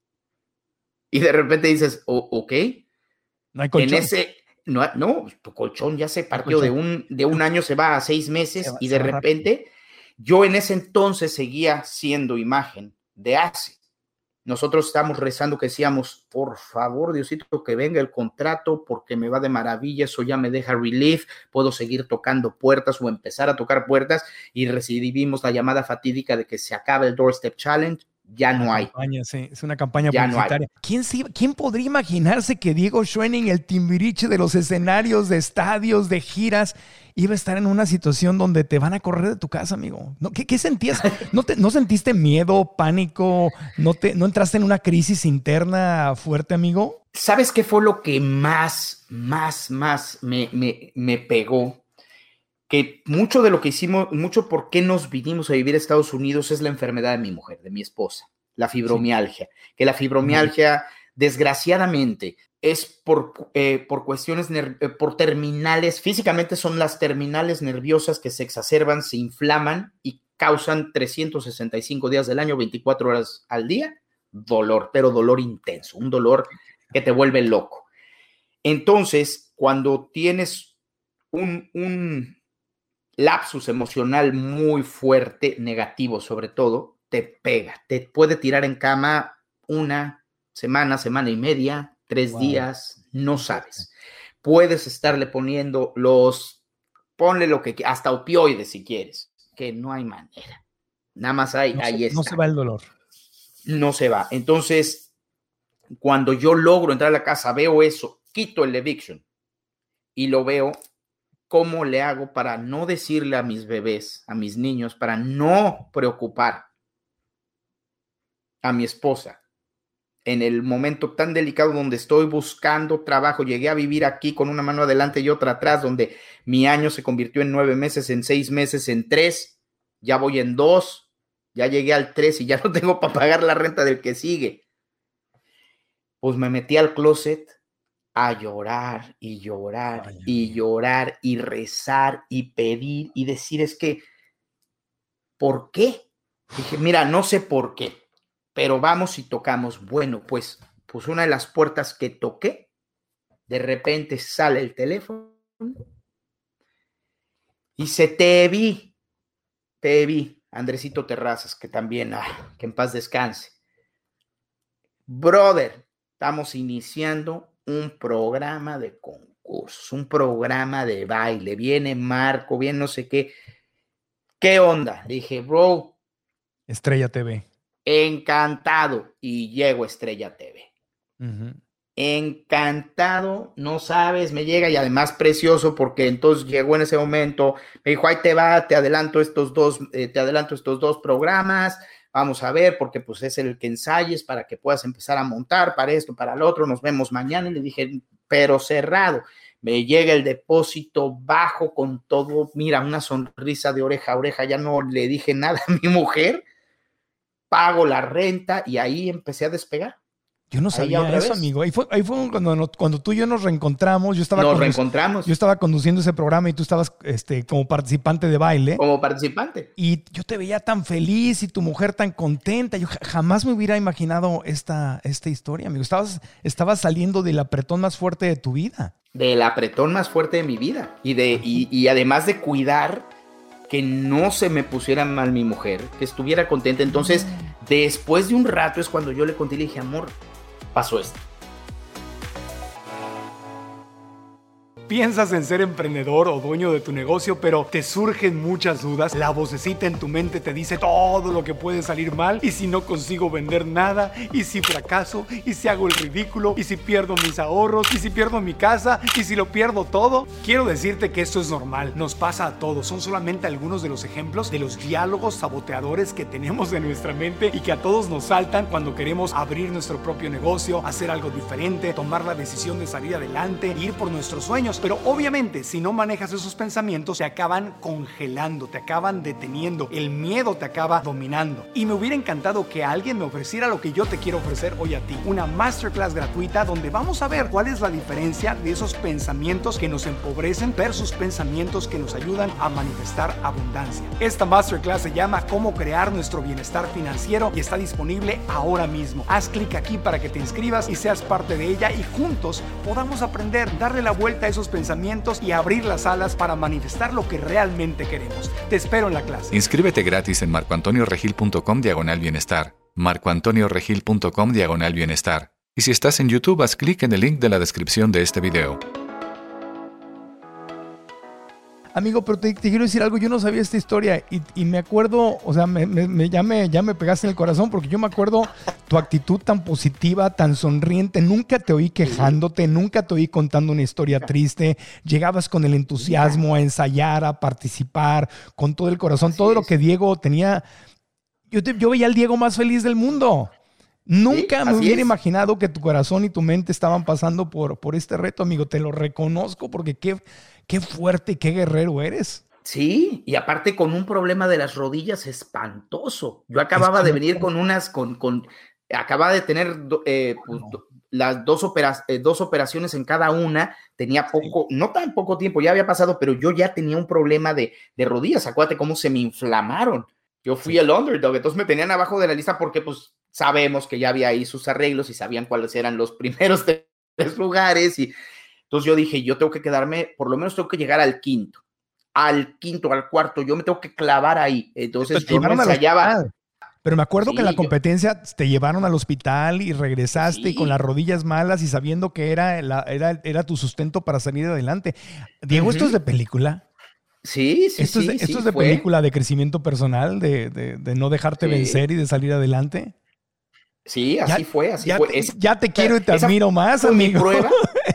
Y de repente dices, ok. No hay colchón. No, tu colchón ya se partió, de un año se va a 6 meses y de repente yo en ese entonces seguía siendo imagen de ACE. Nosotros estamos rezando que decíamos, por favor, Diosito, que venga el contrato porque me va de maravilla, eso ya me deja relief, puedo seguir tocando puertas o empezar a tocar puertas, y recibimos la llamada fatídica de que se acaba el Doorstep Challenge. Ya no hay. Sí, es una campaña publicitaria. ¿Quién podría imaginarse que Diego Schoening, el Timbiriche de los escenarios, de estadios, de giras, iba a estar en una situación donde te van a correr de tu casa, amigo? ¿Qué sentías? ¿No sentiste miedo, pánico? ¿No entraste en una crisis interna fuerte, amigo? ¿Sabes qué fue lo que más me pegó? Que mucho de lo que hicimos, mucho por qué nos vinimos a vivir a Estados Unidos es la enfermedad de mi mujer, de mi esposa, la fibromialgia. Sí. Que la fibromialgia, desgraciadamente, es por cuestiones, por terminales, físicamente son las terminales nerviosas que se exacerban, se inflaman y causan 365 días del año, 24 horas al día, dolor, pero dolor intenso, un dolor que te vuelve loco. Entonces, cuando tienes un lapsus emocional muy fuerte, negativo sobre todo, te pega, te puede tirar en cama una semana, semana y media, 3 días, no sabes. Puedes estarle poniendo ponle lo que hasta opioides si quieres, que no hay manera. Nada más ahí está. No se va el dolor. No se va. Entonces, cuando yo logro entrar a la casa, veo eso, quito el eviction y lo veo. ¿Cómo le hago para no decirle a mis bebés, a mis niños, para no preocupar a mi esposa en el momento tan delicado donde estoy buscando trabajo? Llegué a vivir aquí con una mano adelante y otra atrás, donde mi año se convirtió en 9 meses, en 6 meses, en 3, ya voy en 2, ya llegué al 3 y ya no tengo para pagar la renta del que sigue. Pues me metí al closet a llorar y llorar y llorar y rezar y pedir y decir, es que, ¿por qué? Dije, mira, no sé por qué, pero vamos y tocamos. Bueno, pues una de las puertas que toqué, de repente sale el teléfono y dice, te vi, Andresito Terrazas, que también, que en paz descanse. Brother, estamos iniciando un programa de concursos, un programa de baile, viene Marco, viene no sé qué. ¿qué onda? Le dije, bro. Estrella TV. Encantado. Y llego a Estrella TV. Uh-huh. Encantado, no sabes, me llega y además precioso porque entonces llegó en ese momento, me dijo, ahí te va, te adelanto estos dos programas, vamos a ver, porque pues es el que ensayes para que puedas empezar a montar para esto, para lo otro, nos vemos mañana. Y le dije, pero cerrado. Me llega el depósito bajo con todo, mira, una sonrisa de oreja a oreja, ya no le dije nada a mi mujer, pago la renta y ahí empecé a despegar. Yo no sabía eso, amigo. Ahí fue cuando tú y yo nos reencontramos. Yo estaba conduciendo ese programa y tú estabas como participante de baile. Como participante. Y yo te veía tan feliz y tu mujer tan contenta. Yo jamás me hubiera imaginado esta historia, amigo. Estabas saliendo del apretón más fuerte de tu vida. Del apretón más fuerte de mi vida. Y además de cuidar que no se me pusiera mal mi mujer, que estuviera contenta. Entonces, después de un rato es cuando yo le conté y le dije, amor, pasó esto. Piensas en ser emprendedor o dueño de tu negocio, pero te surgen muchas dudas. La vocecita en tu mente te dice todo lo que puede salir mal. ¿Y si no consigo vender nada? ¿Y si fracaso? ¿Y si hago el ridículo? ¿Y si pierdo mis ahorros? ¿Y si pierdo mi casa? ¿Y si lo pierdo todo? Quiero decirte que esto es normal. Nos pasa a todos. Son solamente algunos de los ejemplos de los diálogos saboteadores que tenemos en nuestra mente y que a todos nos saltan cuando queremos abrir nuestro propio negocio, hacer algo diferente, tomar la decisión de salir adelante, ir por nuestros sueños. Pero obviamente, si no manejas esos pensamientos, te acaban congelando, te acaban deteniendo, el miedo te acaba dominando. Y me hubiera encantado que alguien me ofreciera lo que yo te quiero ofrecer hoy a ti, una masterclass gratuita donde vamos a ver cuál es la diferencia de esos pensamientos que nos empobrecen versus pensamientos que nos ayudan a manifestar abundancia. Esta masterclass se llama Cómo crear nuestro bienestar financiero y está disponible ahora mismo. Haz clic aquí para que te inscribas y seas parte de ella y juntos podamos aprender, darle la vuelta a esos pensamientos y abrir las alas para manifestar lo que realmente queremos. Te espero en la clase. Inscríbete gratis en marcoantonioregil.com/bienestar. marcoantonioregil.com/bienestar. Y si estás en YouTube, haz clic en el link de la descripción de este video. Amigo, pero te quiero decir algo, yo no sabía esta historia y me acuerdo, o sea, ya me pegaste en el corazón porque yo me acuerdo tu actitud tan positiva, tan sonriente, nunca te oí quejándote, nunca te oí contando una historia triste, llegabas con el entusiasmo a ensayar, a participar, con todo el corazón, todo lo que Diego tenía, yo veía al Diego más feliz del mundo. Nunca me hubiera imaginado que tu corazón y tu mente estaban pasando por este reto, amigo, te lo reconozco porque qué fuerte y qué guerrero eres. Sí, y aparte con un problema de las rodillas espantoso. Yo acababa de venir acababa de tener las dos operaciones en cada una, tenía no tan poco tiempo, ya había pasado, pero yo ya tenía un problema de rodillas. Acuérdate cómo se me inflamaron. Yo fui el underdog, entonces me tenían abajo de la lista porque pues sabemos que ya había ahí sus arreglos y sabían cuáles eran los primeros 3 lugares y entonces yo dije, yo tengo que quedarme, por lo menos tengo que llegar al quinto, al cuarto, yo me tengo que clavar ahí. Entonces yo me ensayaba. Pero me acuerdo que en la competencia te llevaron al hospital y regresaste y con las rodillas malas y sabiendo que era tu sustento para salir adelante. Diego, ¿esto es de película? Sí. ¿Esto es de película de crecimiento personal, de no dejarte vencer y de salir adelante? Sí, así fue. Ya te quiero y te admiro más, amigo. Mi prueba.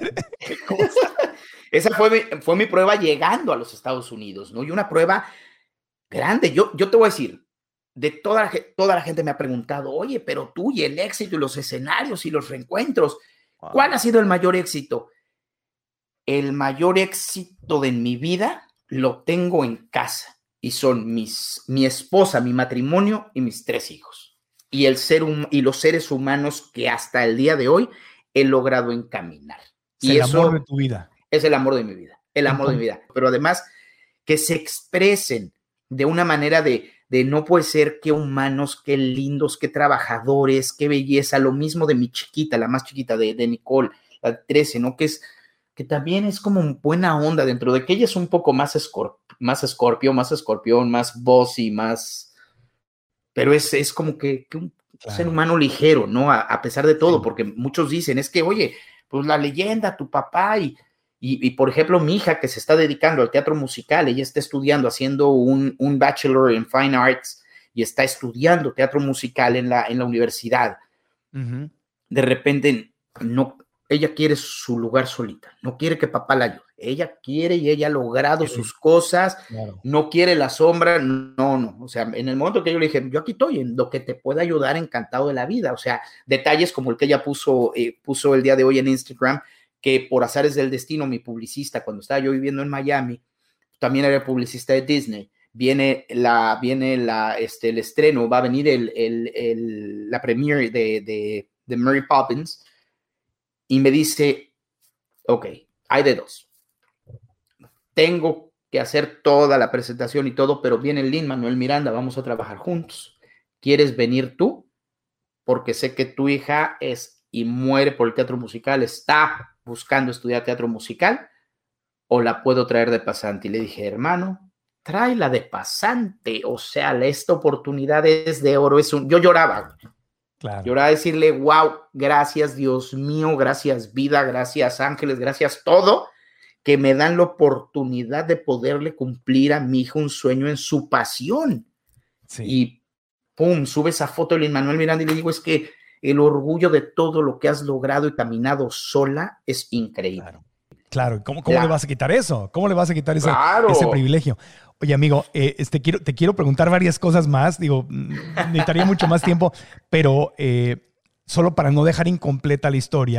Esa fue mi prueba llegando a los Estados Unidos, ¿no? Y una prueba grande. Yo te voy a decir, de toda la gente me ha preguntado, oye, pero tú y el éxito y los escenarios y los reencuentros, ¿cuál ha sido el mayor éxito? El mayor éxito de mi vida lo tengo en casa y son mi esposa, mi matrimonio y mis 3 hijos. Y los seres humanos que hasta el día de hoy he logrado encaminar. El amor de tu vida. Es el amor de mi vida, de mi vida. Pero además, que se expresen de una manera de no puede ser, qué humanos, qué lindos, qué trabajadores, qué belleza. Lo mismo de mi chiquita, la más chiquita de Nicole, la de 13, ¿no? Que también es como buena onda dentro de que ella es un poco más escorpión, más bossy, más... Pero es como que un ser humano ligero, ¿no? A pesar de todo, porque muchos dicen, es que, oye, pues la leyenda, tu papá, y Y, por ejemplo, mi hija que se está dedicando al teatro musical, ella está estudiando, haciendo un bachelor en Fine Arts y está estudiando teatro musical en la universidad. Uh-huh. De repente, no, ella quiere su lugar solita, no quiere que papá la ayude. Ella quiere y ella ha logrado sus cosas, claro. No quiere la sombra, no. O sea, en el momento que yo le dije, yo aquí estoy, en lo que te pueda ayudar, encantado de la vida. O sea, detalles como el que ella puso el día de hoy en Instagram, que por azares del destino, mi publicista, cuando estaba yo viviendo en Miami, también era publicista de Disney. Viene el estreno, va a venir la premiere de Mary Poppins, y me dice, ok, hay de dos. Tengo que hacer toda la presentación y todo, pero viene Lin-Manuel Miranda, vamos a trabajar juntos. ¿Quieres venir tú? Porque sé que tu hija es y muere por el teatro musical, está buscando estudiar teatro musical, o la puedo traer de pasante. Y le dije, hermano, tráela de pasante. O sea, esta oportunidad es de oro. Yo lloraba. Claro. Lloraba a decirle, wow, gracias Dios mío, gracias vida, gracias ángeles, gracias todo, que me dan la oportunidad de poderle cumplir a mi hija un sueño en su pasión. Sí. Y pum, sube esa foto de Lin-Manuel Miranda y le digo, es que el orgullo de todo lo que has logrado y caminado sola es increíble. Claro. ¿Cómo le vas a quitar eso? ¿Cómo le vas a quitar ese privilegio? Oye, amigo, te quiero preguntar varias cosas más. Digo, necesitaría mucho más tiempo, pero solo para no dejar incompleta la historia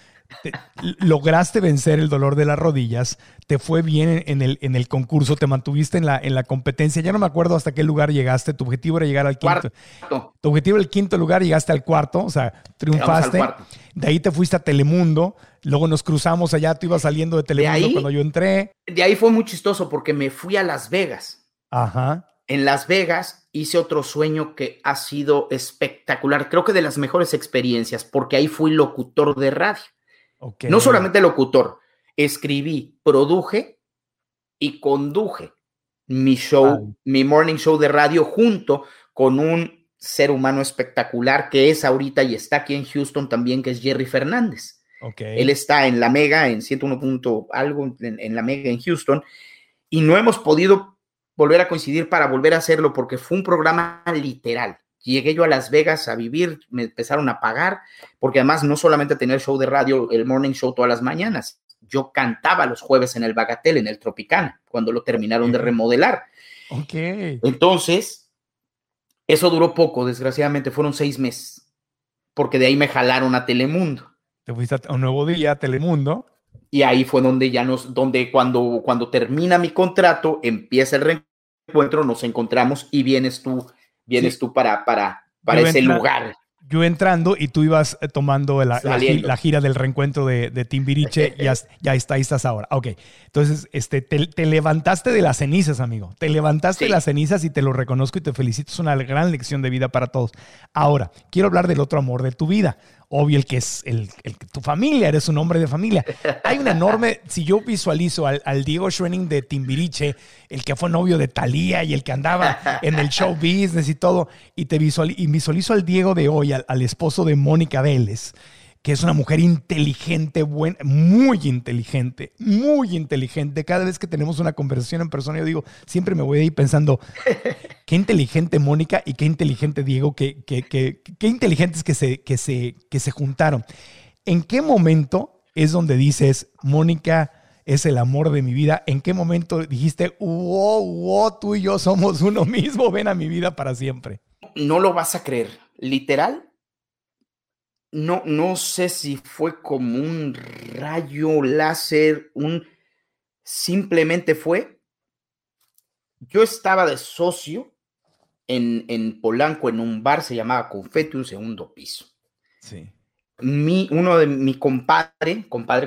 lograste vencer el dolor de las rodillas, te fue bien en el concurso, te mantuviste en la competencia. Ya no me acuerdo hasta qué lugar llegaste. Tu objetivo era llegar al quinto. Cuarto. Tu objetivo era el quinto lugar, llegaste al cuarto, o sea, triunfaste. De ahí te fuiste a Telemundo, luego nos cruzamos allá, tú ibas saliendo de Telemundo cuando yo entré. De ahí fue muy chistoso porque me fui a Las Vegas. Ajá. En Las Vegas hice otro sueño que ha sido espectacular. Creo que de las mejores experiencias, porque ahí fui locutor de radio. Okay. No solamente locutor, escribí, produje y conduje mi show, mi morning show de radio junto con un ser humano espectacular que es ahorita y está aquí en Houston también, que es Jerry Fernández. Okay. Él está en La Mega, en 101 algo, en La Mega en Houston, y no hemos podido volver a coincidir para volver a hacerlo porque fue un programa literal. Llegué yo a Las Vegas a vivir, me empezaron a pagar, porque además no solamente tenía el show de radio, el morning show todas las mañanas, yo cantaba los jueves en el Bagatel, en el Tropicana, cuando lo terminaron de remodelar. Okay. Entonces, eso duró poco, desgraciadamente, fueron 6 meses, porque de ahí me jalaron a Telemundo. Te fuiste a Un Nuevo Día, a Telemundo. Y ahí fue donde cuando termina mi contrato, empieza el reencuentro, nos encontramos y vienes tú para ese lugar. Yo entrando y tú ibas tomando la gira del reencuentro de Timbiriche y ahí estás ahora. Ok, entonces te levantaste de las cenizas, amigo. Te levantaste de las cenizas y te lo reconozco y te felicito. Es una gran lección de vida para todos. Ahora, quiero hablar del otro amor de tu vida. Obvio, el que es tu familia, eres un hombre de familia. Hay una enorme, si yo visualizo al Diego Schwenning de Timbiriche, el que fue novio de Thalía y el que andaba en el show business y todo, y visualizo al Diego de hoy, al esposo de Mónica Vélez, que es una mujer inteligente, muy inteligente. Cada vez que tenemos una conversación en persona, yo digo, siempre me voy ahí pensando, qué inteligente Mónica y qué inteligente Diego, qué inteligentes que se juntaron. ¿En qué momento es donde dices, Mónica es el amor de mi vida? ¿En qué momento dijiste, wow, tú y yo somos uno mismo, ven a mi vida para siempre? No lo vas a creer, literal. No sé si fue como un rayo láser, simplemente fue. Yo estaba de socio en Polanco, en un bar, se llamaba Confetti, un segundo piso. Sí. Uno de mi compadre,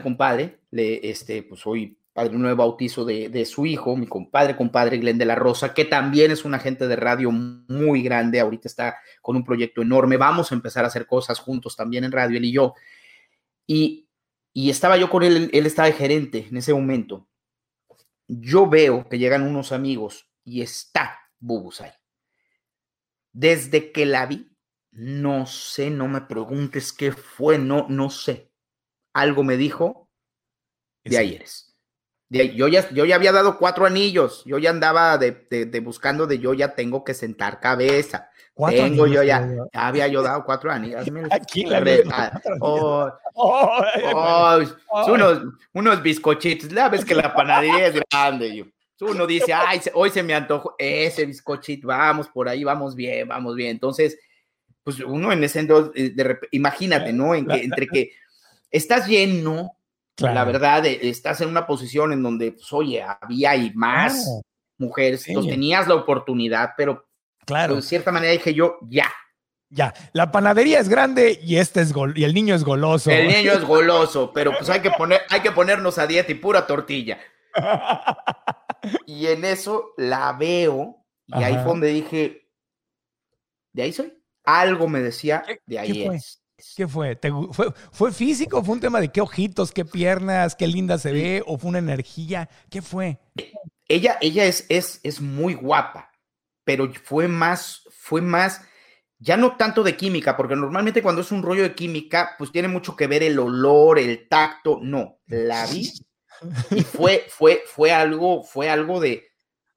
pues hoy padrino de bautizo de su hijo, mi compadre Glenn de la Rosa, que también es un agente de radio muy grande, ahorita está con un proyecto enorme, vamos a empezar a hacer cosas juntos también en radio, él y yo, y estaba yo con él estaba de gerente en ese momento. Yo veo que llegan unos amigos y está Bubus ahí. Desde que la vi, no sé, no me preguntes qué fue, no sé. Algo me dijo, de ahí eres. De ahí, yo ya había dado 4 anillos, yo ya andaba buscando yo ya tengo que sentar cabeza. Tengo yo ya había yo dado 4 anillos. Aquí la vida. Unos bizcochitos, la vez que la panadería es grande, yo. Uno dice, ay, hoy se me antojó ese bizcochito, vamos por ahí, vamos bien. Entonces, pues uno en ese imagínate, ¿no? Entre que estás lleno, claro. La verdad, estás en una posición en donde, pues, oye, había y más mujeres, sí. Entonces tenías la oportunidad, pero claro. De cierta manera dije yo, ya, la panadería es grande y y el niño es goloso. El niño es goloso, pero pues hay que ponernos a dieta y pura tortilla. Y en eso la veo, y ahí fue donde dije, de ahí soy. Algo me decía, de ahí ¿qué fue? es. ¿Qué fue? ¿Fue físico? ¿Fue un tema de qué ojitos, qué piernas, qué linda se ve? ¿O fue una energía? ¿Qué fue? Ella es muy guapa, pero fue más, ya no tanto de química, porque normalmente cuando es un rollo de química, pues tiene mucho que ver el olor, el tacto. No, la vi y fue algo de,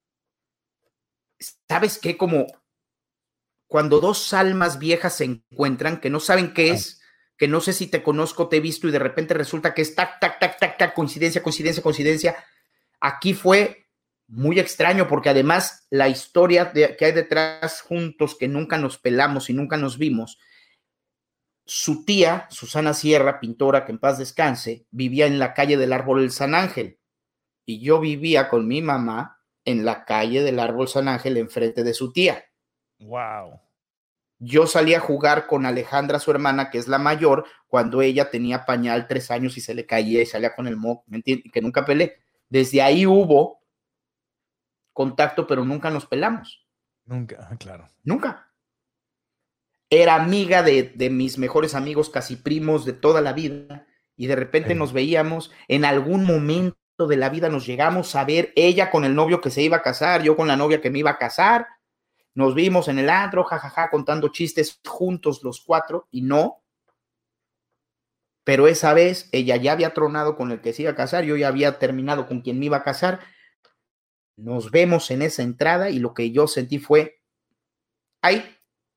¿sabes qué? Como cuando 2 almas viejas se encuentran, que no saben qué es, que no sé si te conozco, te he visto, y de repente resulta que es tac, tac, tac, tac, tac, coincidencia. Aquí fue muy extraño, porque además la historia que hay detrás juntos, que nunca nos pelamos y nunca nos vimos, su tía, Susana Sierra, pintora, que en paz descanse, vivía en la calle del Árbol del San Ángel, y yo vivía con mi mamá en la calle del Árbol San Ángel, enfrente de su tía. Wow. Yo salí a jugar con Alejandra, su hermana, que es la mayor, cuando ella tenía pañal 3 años y se le caía y salía con el moco, ¿me entiendes? Que nunca peleé. Desde ahí hubo contacto, pero nunca nos pelamos. Nunca, claro. Nunca. Era amiga de mis mejores amigos, casi primos de toda la vida, y de repente nos veíamos. En algún momento de la vida nos llegamos a ver, ella con el novio que se iba a casar, yo con la novia que me iba a casar. Nos vimos en el antro, jajaja, contando chistes juntos los 4, y no. Pero esa vez ella ya había tronado con el que se iba a casar, yo ya había terminado con quien me iba a casar. Nos vemos en esa entrada y lo que yo sentí fue, ¡ay!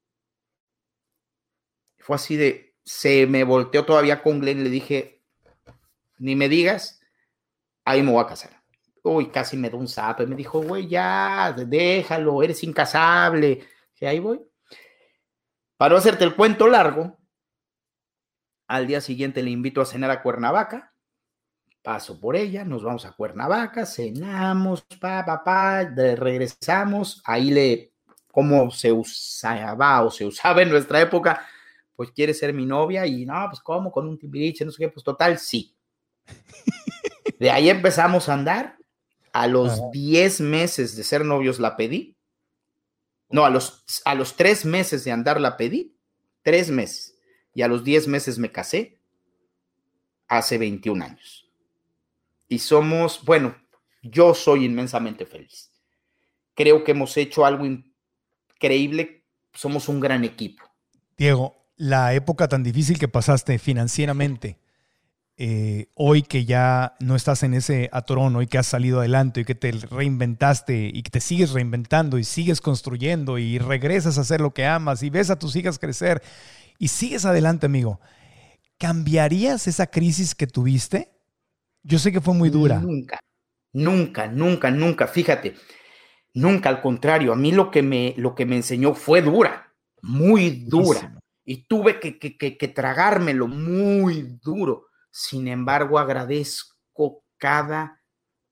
Fue así de, se me volteó todavía con Glenn, le dije, ni me digas, ahí me voy a casar. Uy, casi me da un zape, me dijo, güey, ya, déjalo, eres incasable. Y ahí voy. Para no hacerte el cuento largo, al día siguiente le invito a cenar a Cuernavaca, paso por ella, nos vamos a Cuernavaca, cenamos, regresamos, ahí como se usaba en nuestra época, pues quiere ser mi novia, y no, pues ¿cómo? Con un timbiriche, no sé qué, pues total, sí. De ahí empezamos a andar. A los 10 meses de ser novios la pedí. No, a los 3 meses de andar la pedí. 3 meses. Y a los 10 meses me casé. Hace 21 años. Y yo soy inmensamente feliz. Creo que hemos hecho algo increíble. Somos un gran equipo. Diego, la época tan difícil que pasaste financieramente, hoy que ya no estás en ese atorón, hoy que has salido adelante y que te reinventaste y que te sigues reinventando y sigues construyendo y regresas a hacer lo que amas y ves a tus hijas crecer y sigues adelante, amigo, ¿cambiarías esa crisis que tuviste? Yo sé que fue muy dura. Nunca. Fíjate, nunca, al contrario. A mí lo que me enseñó fue dura, muy dura. Buenísimo. Y tuve que tragármelo muy duro. Sin embargo, agradezco cada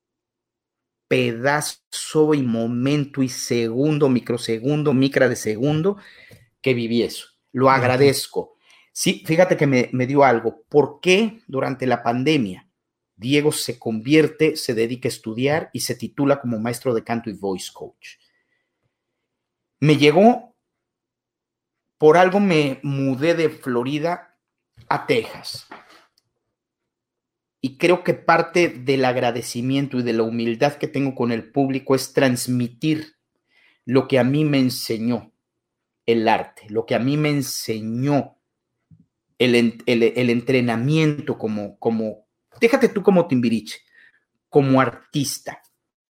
pedazo y momento y segundo, microsegundo, micra de segundo que viví eso. Lo agradezco. Sí, fíjate que me dio algo. ¿Por qué durante la pandemia Diego se dedica a estudiar y se titula como maestro de canto y voice coach? Me llegó, por algo me mudé de Florida a Texas. Y creo que parte del agradecimiento y de la humildad que tengo con el público es transmitir lo que a mí me enseñó el arte, lo que a mí me enseñó el entrenamiento como déjate tú como Timbiriche, como artista.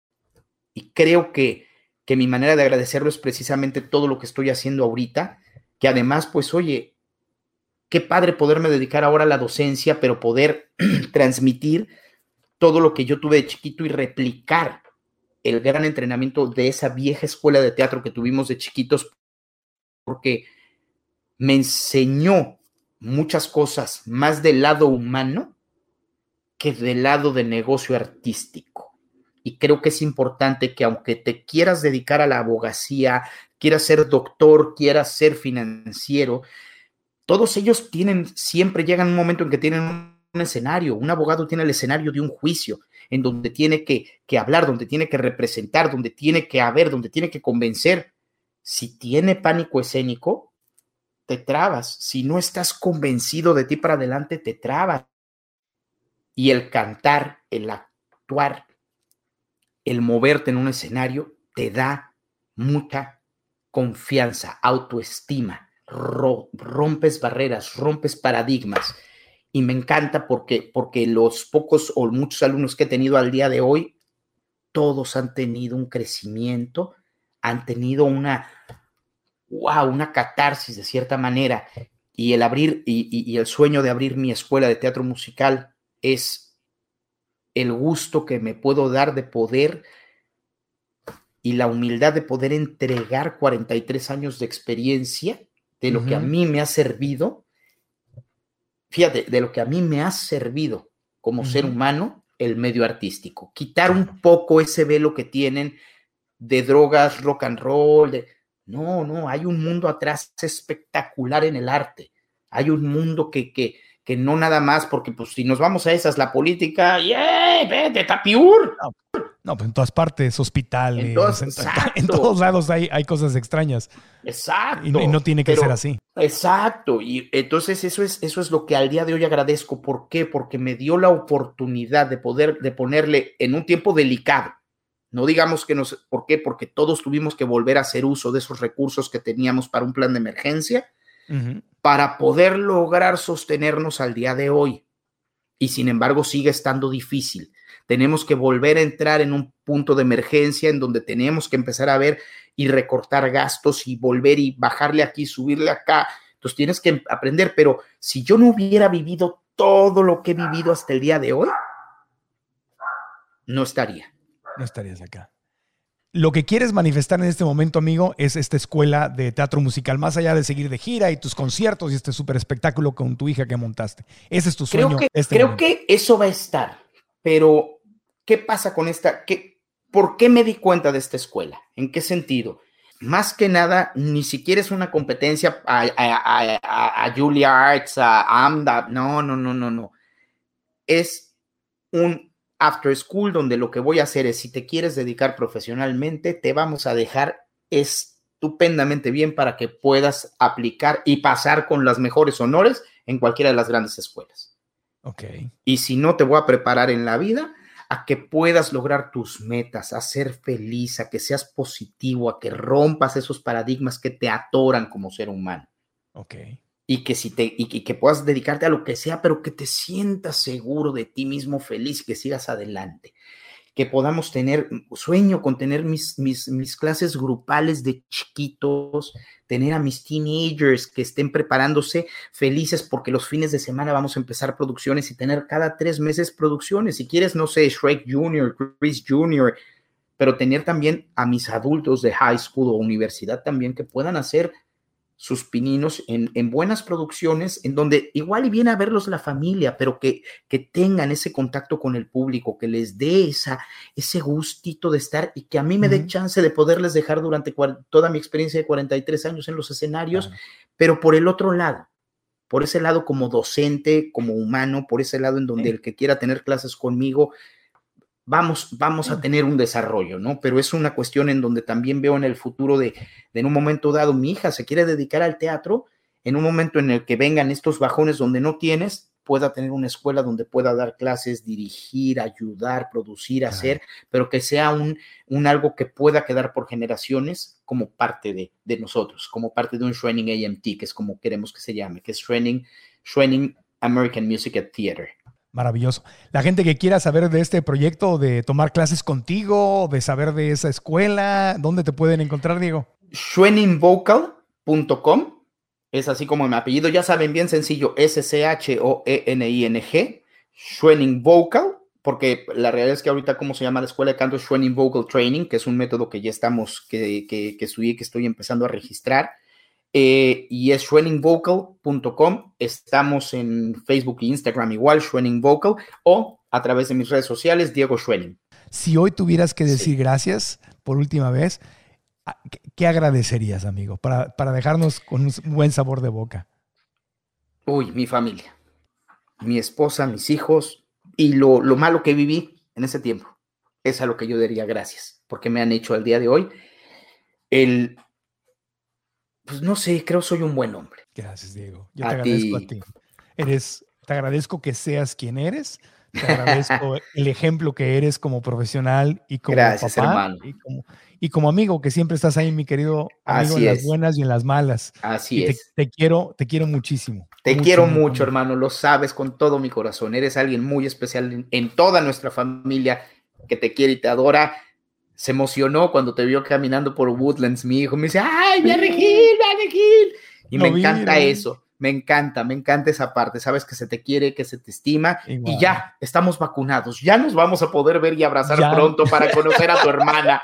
Y creo que mi manera de agradecerlo es precisamente todo lo que estoy haciendo ahorita, que además, pues, oye, qué padre poderme dedicar ahora a la docencia, pero poder transmitir todo lo que yo tuve de chiquito y replicar el gran entrenamiento de esa vieja escuela de teatro que tuvimos de chiquitos, porque me enseñó muchas cosas más del lado humano que del lado de negocio artístico. Y creo que es importante que aunque te quieras dedicar a la abogacía, quieras ser doctor, quieras ser financiero, todos ellos siempre llegan a un momento en que tienen un escenario. Un abogado tiene el escenario de un juicio, en donde tiene que hablar, donde tiene que representar, donde tiene que haber, donde tiene que convencer. Si tiene pánico escénico, te trabas. Si no estás convencido de ti para adelante, te trabas. Y el cantar, el actuar, el moverte en un escenario, te da mucha confianza, autoestima, rompes barreras, rompes paradigmas. Y me encanta porque los pocos o muchos alumnos que he tenido al día de hoy, todos han tenido un crecimiento, han tenido una catarsis de cierta manera. Y el abrir y el sueño de abrir mi escuela de teatro musical es el gusto que me puedo dar de poder y la humildad de poder entregar 43 años de experiencia de lo que a mí me ha servido. Fíjate, de lo que a mí me ha servido como ser humano el medio artístico. Quitar un poco ese velo que tienen de drogas, rock and roll. No, hay un mundo atrás espectacular en el arte. Hay un mundo que no nada más, porque pues si nos vamos a esas, la política, vete, tapiur. No, pues en todas partes, hospitales, en todos lados hay cosas extrañas. Exacto. Y no tiene que ser así. Exacto. Y entonces eso es lo que al día de hoy agradezco. ¿Por qué? Porque me dio la oportunidad de ponerle en un tiempo delicado. No digamos que ¿por qué? Porque todos tuvimos que volver a hacer uso de esos recursos que teníamos para un plan de emergencia para poder lograr sostenernos al día de hoy. Y sin embargo sigue estando difícil. Tenemos que volver a entrar en un punto de emergencia en donde tenemos que empezar a ver y recortar gastos y volver y bajarle aquí, subirle acá. Entonces tienes que aprender, pero si yo no hubiera vivido todo lo que he vivido hasta el día de hoy, no estaría. No estarías acá. Lo que quieres manifestar en este momento, amigo, es esta escuela de teatro musical, más allá de seguir de gira y tus conciertos y este súper espectáculo con tu hija que montaste. Ese es tu sueño. Creo que eso va a estar, pero ¿qué pasa con esta? ¿Por qué me di cuenta de esta escuela? ¿En qué sentido? Más que nada, ni siquiera es una competencia a Juilliard, a AMDA. No. Es un after school donde lo que voy a hacer es, si te quieres dedicar profesionalmente, te vamos a dejar estupendamente bien para que puedas aplicar y pasar con los mejores honores en cualquiera de las grandes escuelas. Okay. Y si no, te voy a preparar en la vida a que puedas lograr tus metas, a ser feliz, a que seas positivo, a que rompas esos paradigmas que te atoran como ser humano. Okay. Y que puedas dedicarte a lo que sea, pero que te sientas seguro de ti mismo, feliz, que sigas adelante. Que podamos sueño con tener mis clases grupales de chiquitos, tener a mis teenagers que estén preparándose felices porque los fines de semana vamos a empezar producciones y tener cada 3 meses producciones. Si quieres, no sé, Shrek Jr., Chris Jr., pero tener también a mis adultos de high school o universidad también que puedan hacer sus pininos en buenas producciones, en donde igual y viene a verlos la familia, pero que tengan ese contacto con el público, que les dé ese gustito de estar y que a mí me dé chance de poderles dejar durante toda mi experiencia de 43 años en los escenarios, pero por el otro lado, por ese lado como docente, como humano, por ese lado en donde el que quiera tener clases conmigo, vamos a tener un desarrollo, ¿no? Pero es una cuestión en donde también veo en el futuro de en un momento dado, mi hija se quiere dedicar al teatro, en un momento en el que vengan estos bajones donde no tienes, pueda tener una escuela donde pueda dar clases, dirigir, ayudar, producir, hacer, pero que sea un algo que pueda quedar por generaciones como parte de nosotros, como parte de un Schwenning AMT, que es como queremos que se llame, que es Schwenning American Music at Theater. Maravilloso. La gente que quiera saber de este proyecto, de tomar clases contigo, de saber de esa escuela, ¿dónde te pueden encontrar, Diego? Schweningvocal.com. Es así como mi apellido, ya saben, bien sencillo, SCHOENING, Schwening Vocal, porque la realidad es que ahorita, ¿cómo se llama la escuela de canto? Schwening Vocal Training, que es un método que ya estamos, que estoy empezando a registrar, y es schweningvocal.com. Estamos en Facebook e Instagram igual, Schwening Vocal, o a través de mis redes sociales, Diego Schwening. Si hoy tuvieras que decir gracias por última vez, ¿qué agradecerías, amigo, para dejarnos con un buen sabor de boca? Uy, mi familia, mi esposa, mis hijos y lo malo que viví en ese tiempo. Es a lo que yo diría gracias, porque me han hecho al día de hoy pues no sé, creo soy un buen hombre. Gracias, Diego. Yo te agradezco a ti. Te agradezco que seas quien eres. Te agradezco el ejemplo que eres como profesional y como Gracias, papá hermano. Y como amigo, que siempre estás ahí, mi querido amigo, Así en las es. buenas y en las malas. Así y es. Te quiero muchísimo. Te quiero mucho, hermano, lo sabes con todo mi corazón. Eres alguien muy especial en toda nuestra familia que te quiere y te adora. Se emocionó cuando te vio caminando por Woodlands, mi hijo. Me dice, ¡ay, vi a Regil! Y me encanta eso. Me encanta esa parte. Sabes que se te quiere, que se te estima. Igual. Y ya, estamos vacunados. Ya nos vamos a poder ver y abrazar pronto para conocer a tu hermana.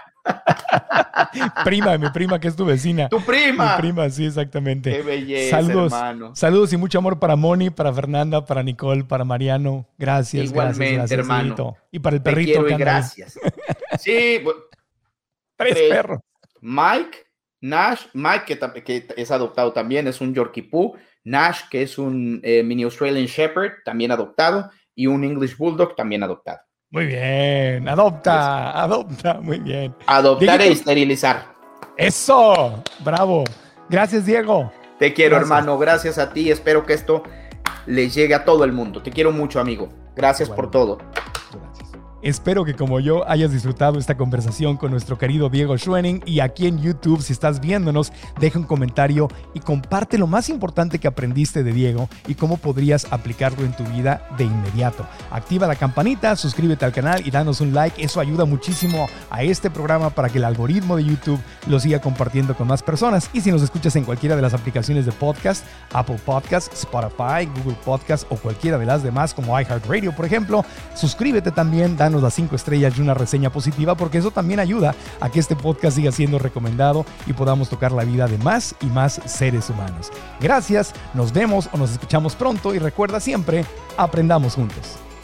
Mi prima, que es tu vecina. ¡Tu prima! Mi prima, sí, exactamente. ¡Qué belleza, hermano! Saludos y mucho amor para Moni, para Fernanda, para Nicole, para Mariano. Gracias, igualmente, gracias, hermano. Amiguito. Y para el perrito. Te quiero y gracias. Sí. Tres perros. Mike, Nash, Mike, que es adoptado también, es un Yorkie Poo. Nash, que es un mini Australian Shepherd, también adoptado. Y un English Bulldog, también adoptado. Muy bien, adopta, muy bien. Adoptar e esterilizar. ¡Eso! ¡Bravo! Gracias, Diego. Te quiero, hermano, gracias a ti. Espero que esto le llegue a todo el mundo. Te quiero mucho, amigo. Gracias por todo. Gracias. Espero que como yo hayas disfrutado esta conversación con nuestro querido Diego Schwening, y aquí en YouTube, si estás viéndonos, deja un comentario y comparte lo más importante que aprendiste de Diego y cómo podrías aplicarlo en tu vida de inmediato. Activa la campanita, suscríbete al canal y danos un like. Eso ayuda muchísimo a este programa para que el algoritmo de YouTube lo siga compartiendo con más personas. Y si nos escuchas en cualquiera de las aplicaciones de podcast, Apple Podcasts, Spotify, Google Podcasts o cualquiera de las demás como iHeartRadio, por ejemplo, suscríbete también, danos las 5 estrellas y una reseña positiva, porque eso también ayuda a que este podcast siga siendo recomendado y podamos tocar la vida de más y más seres humanos. Gracias, nos vemos o nos escuchamos pronto y recuerda siempre, aprendamos juntos.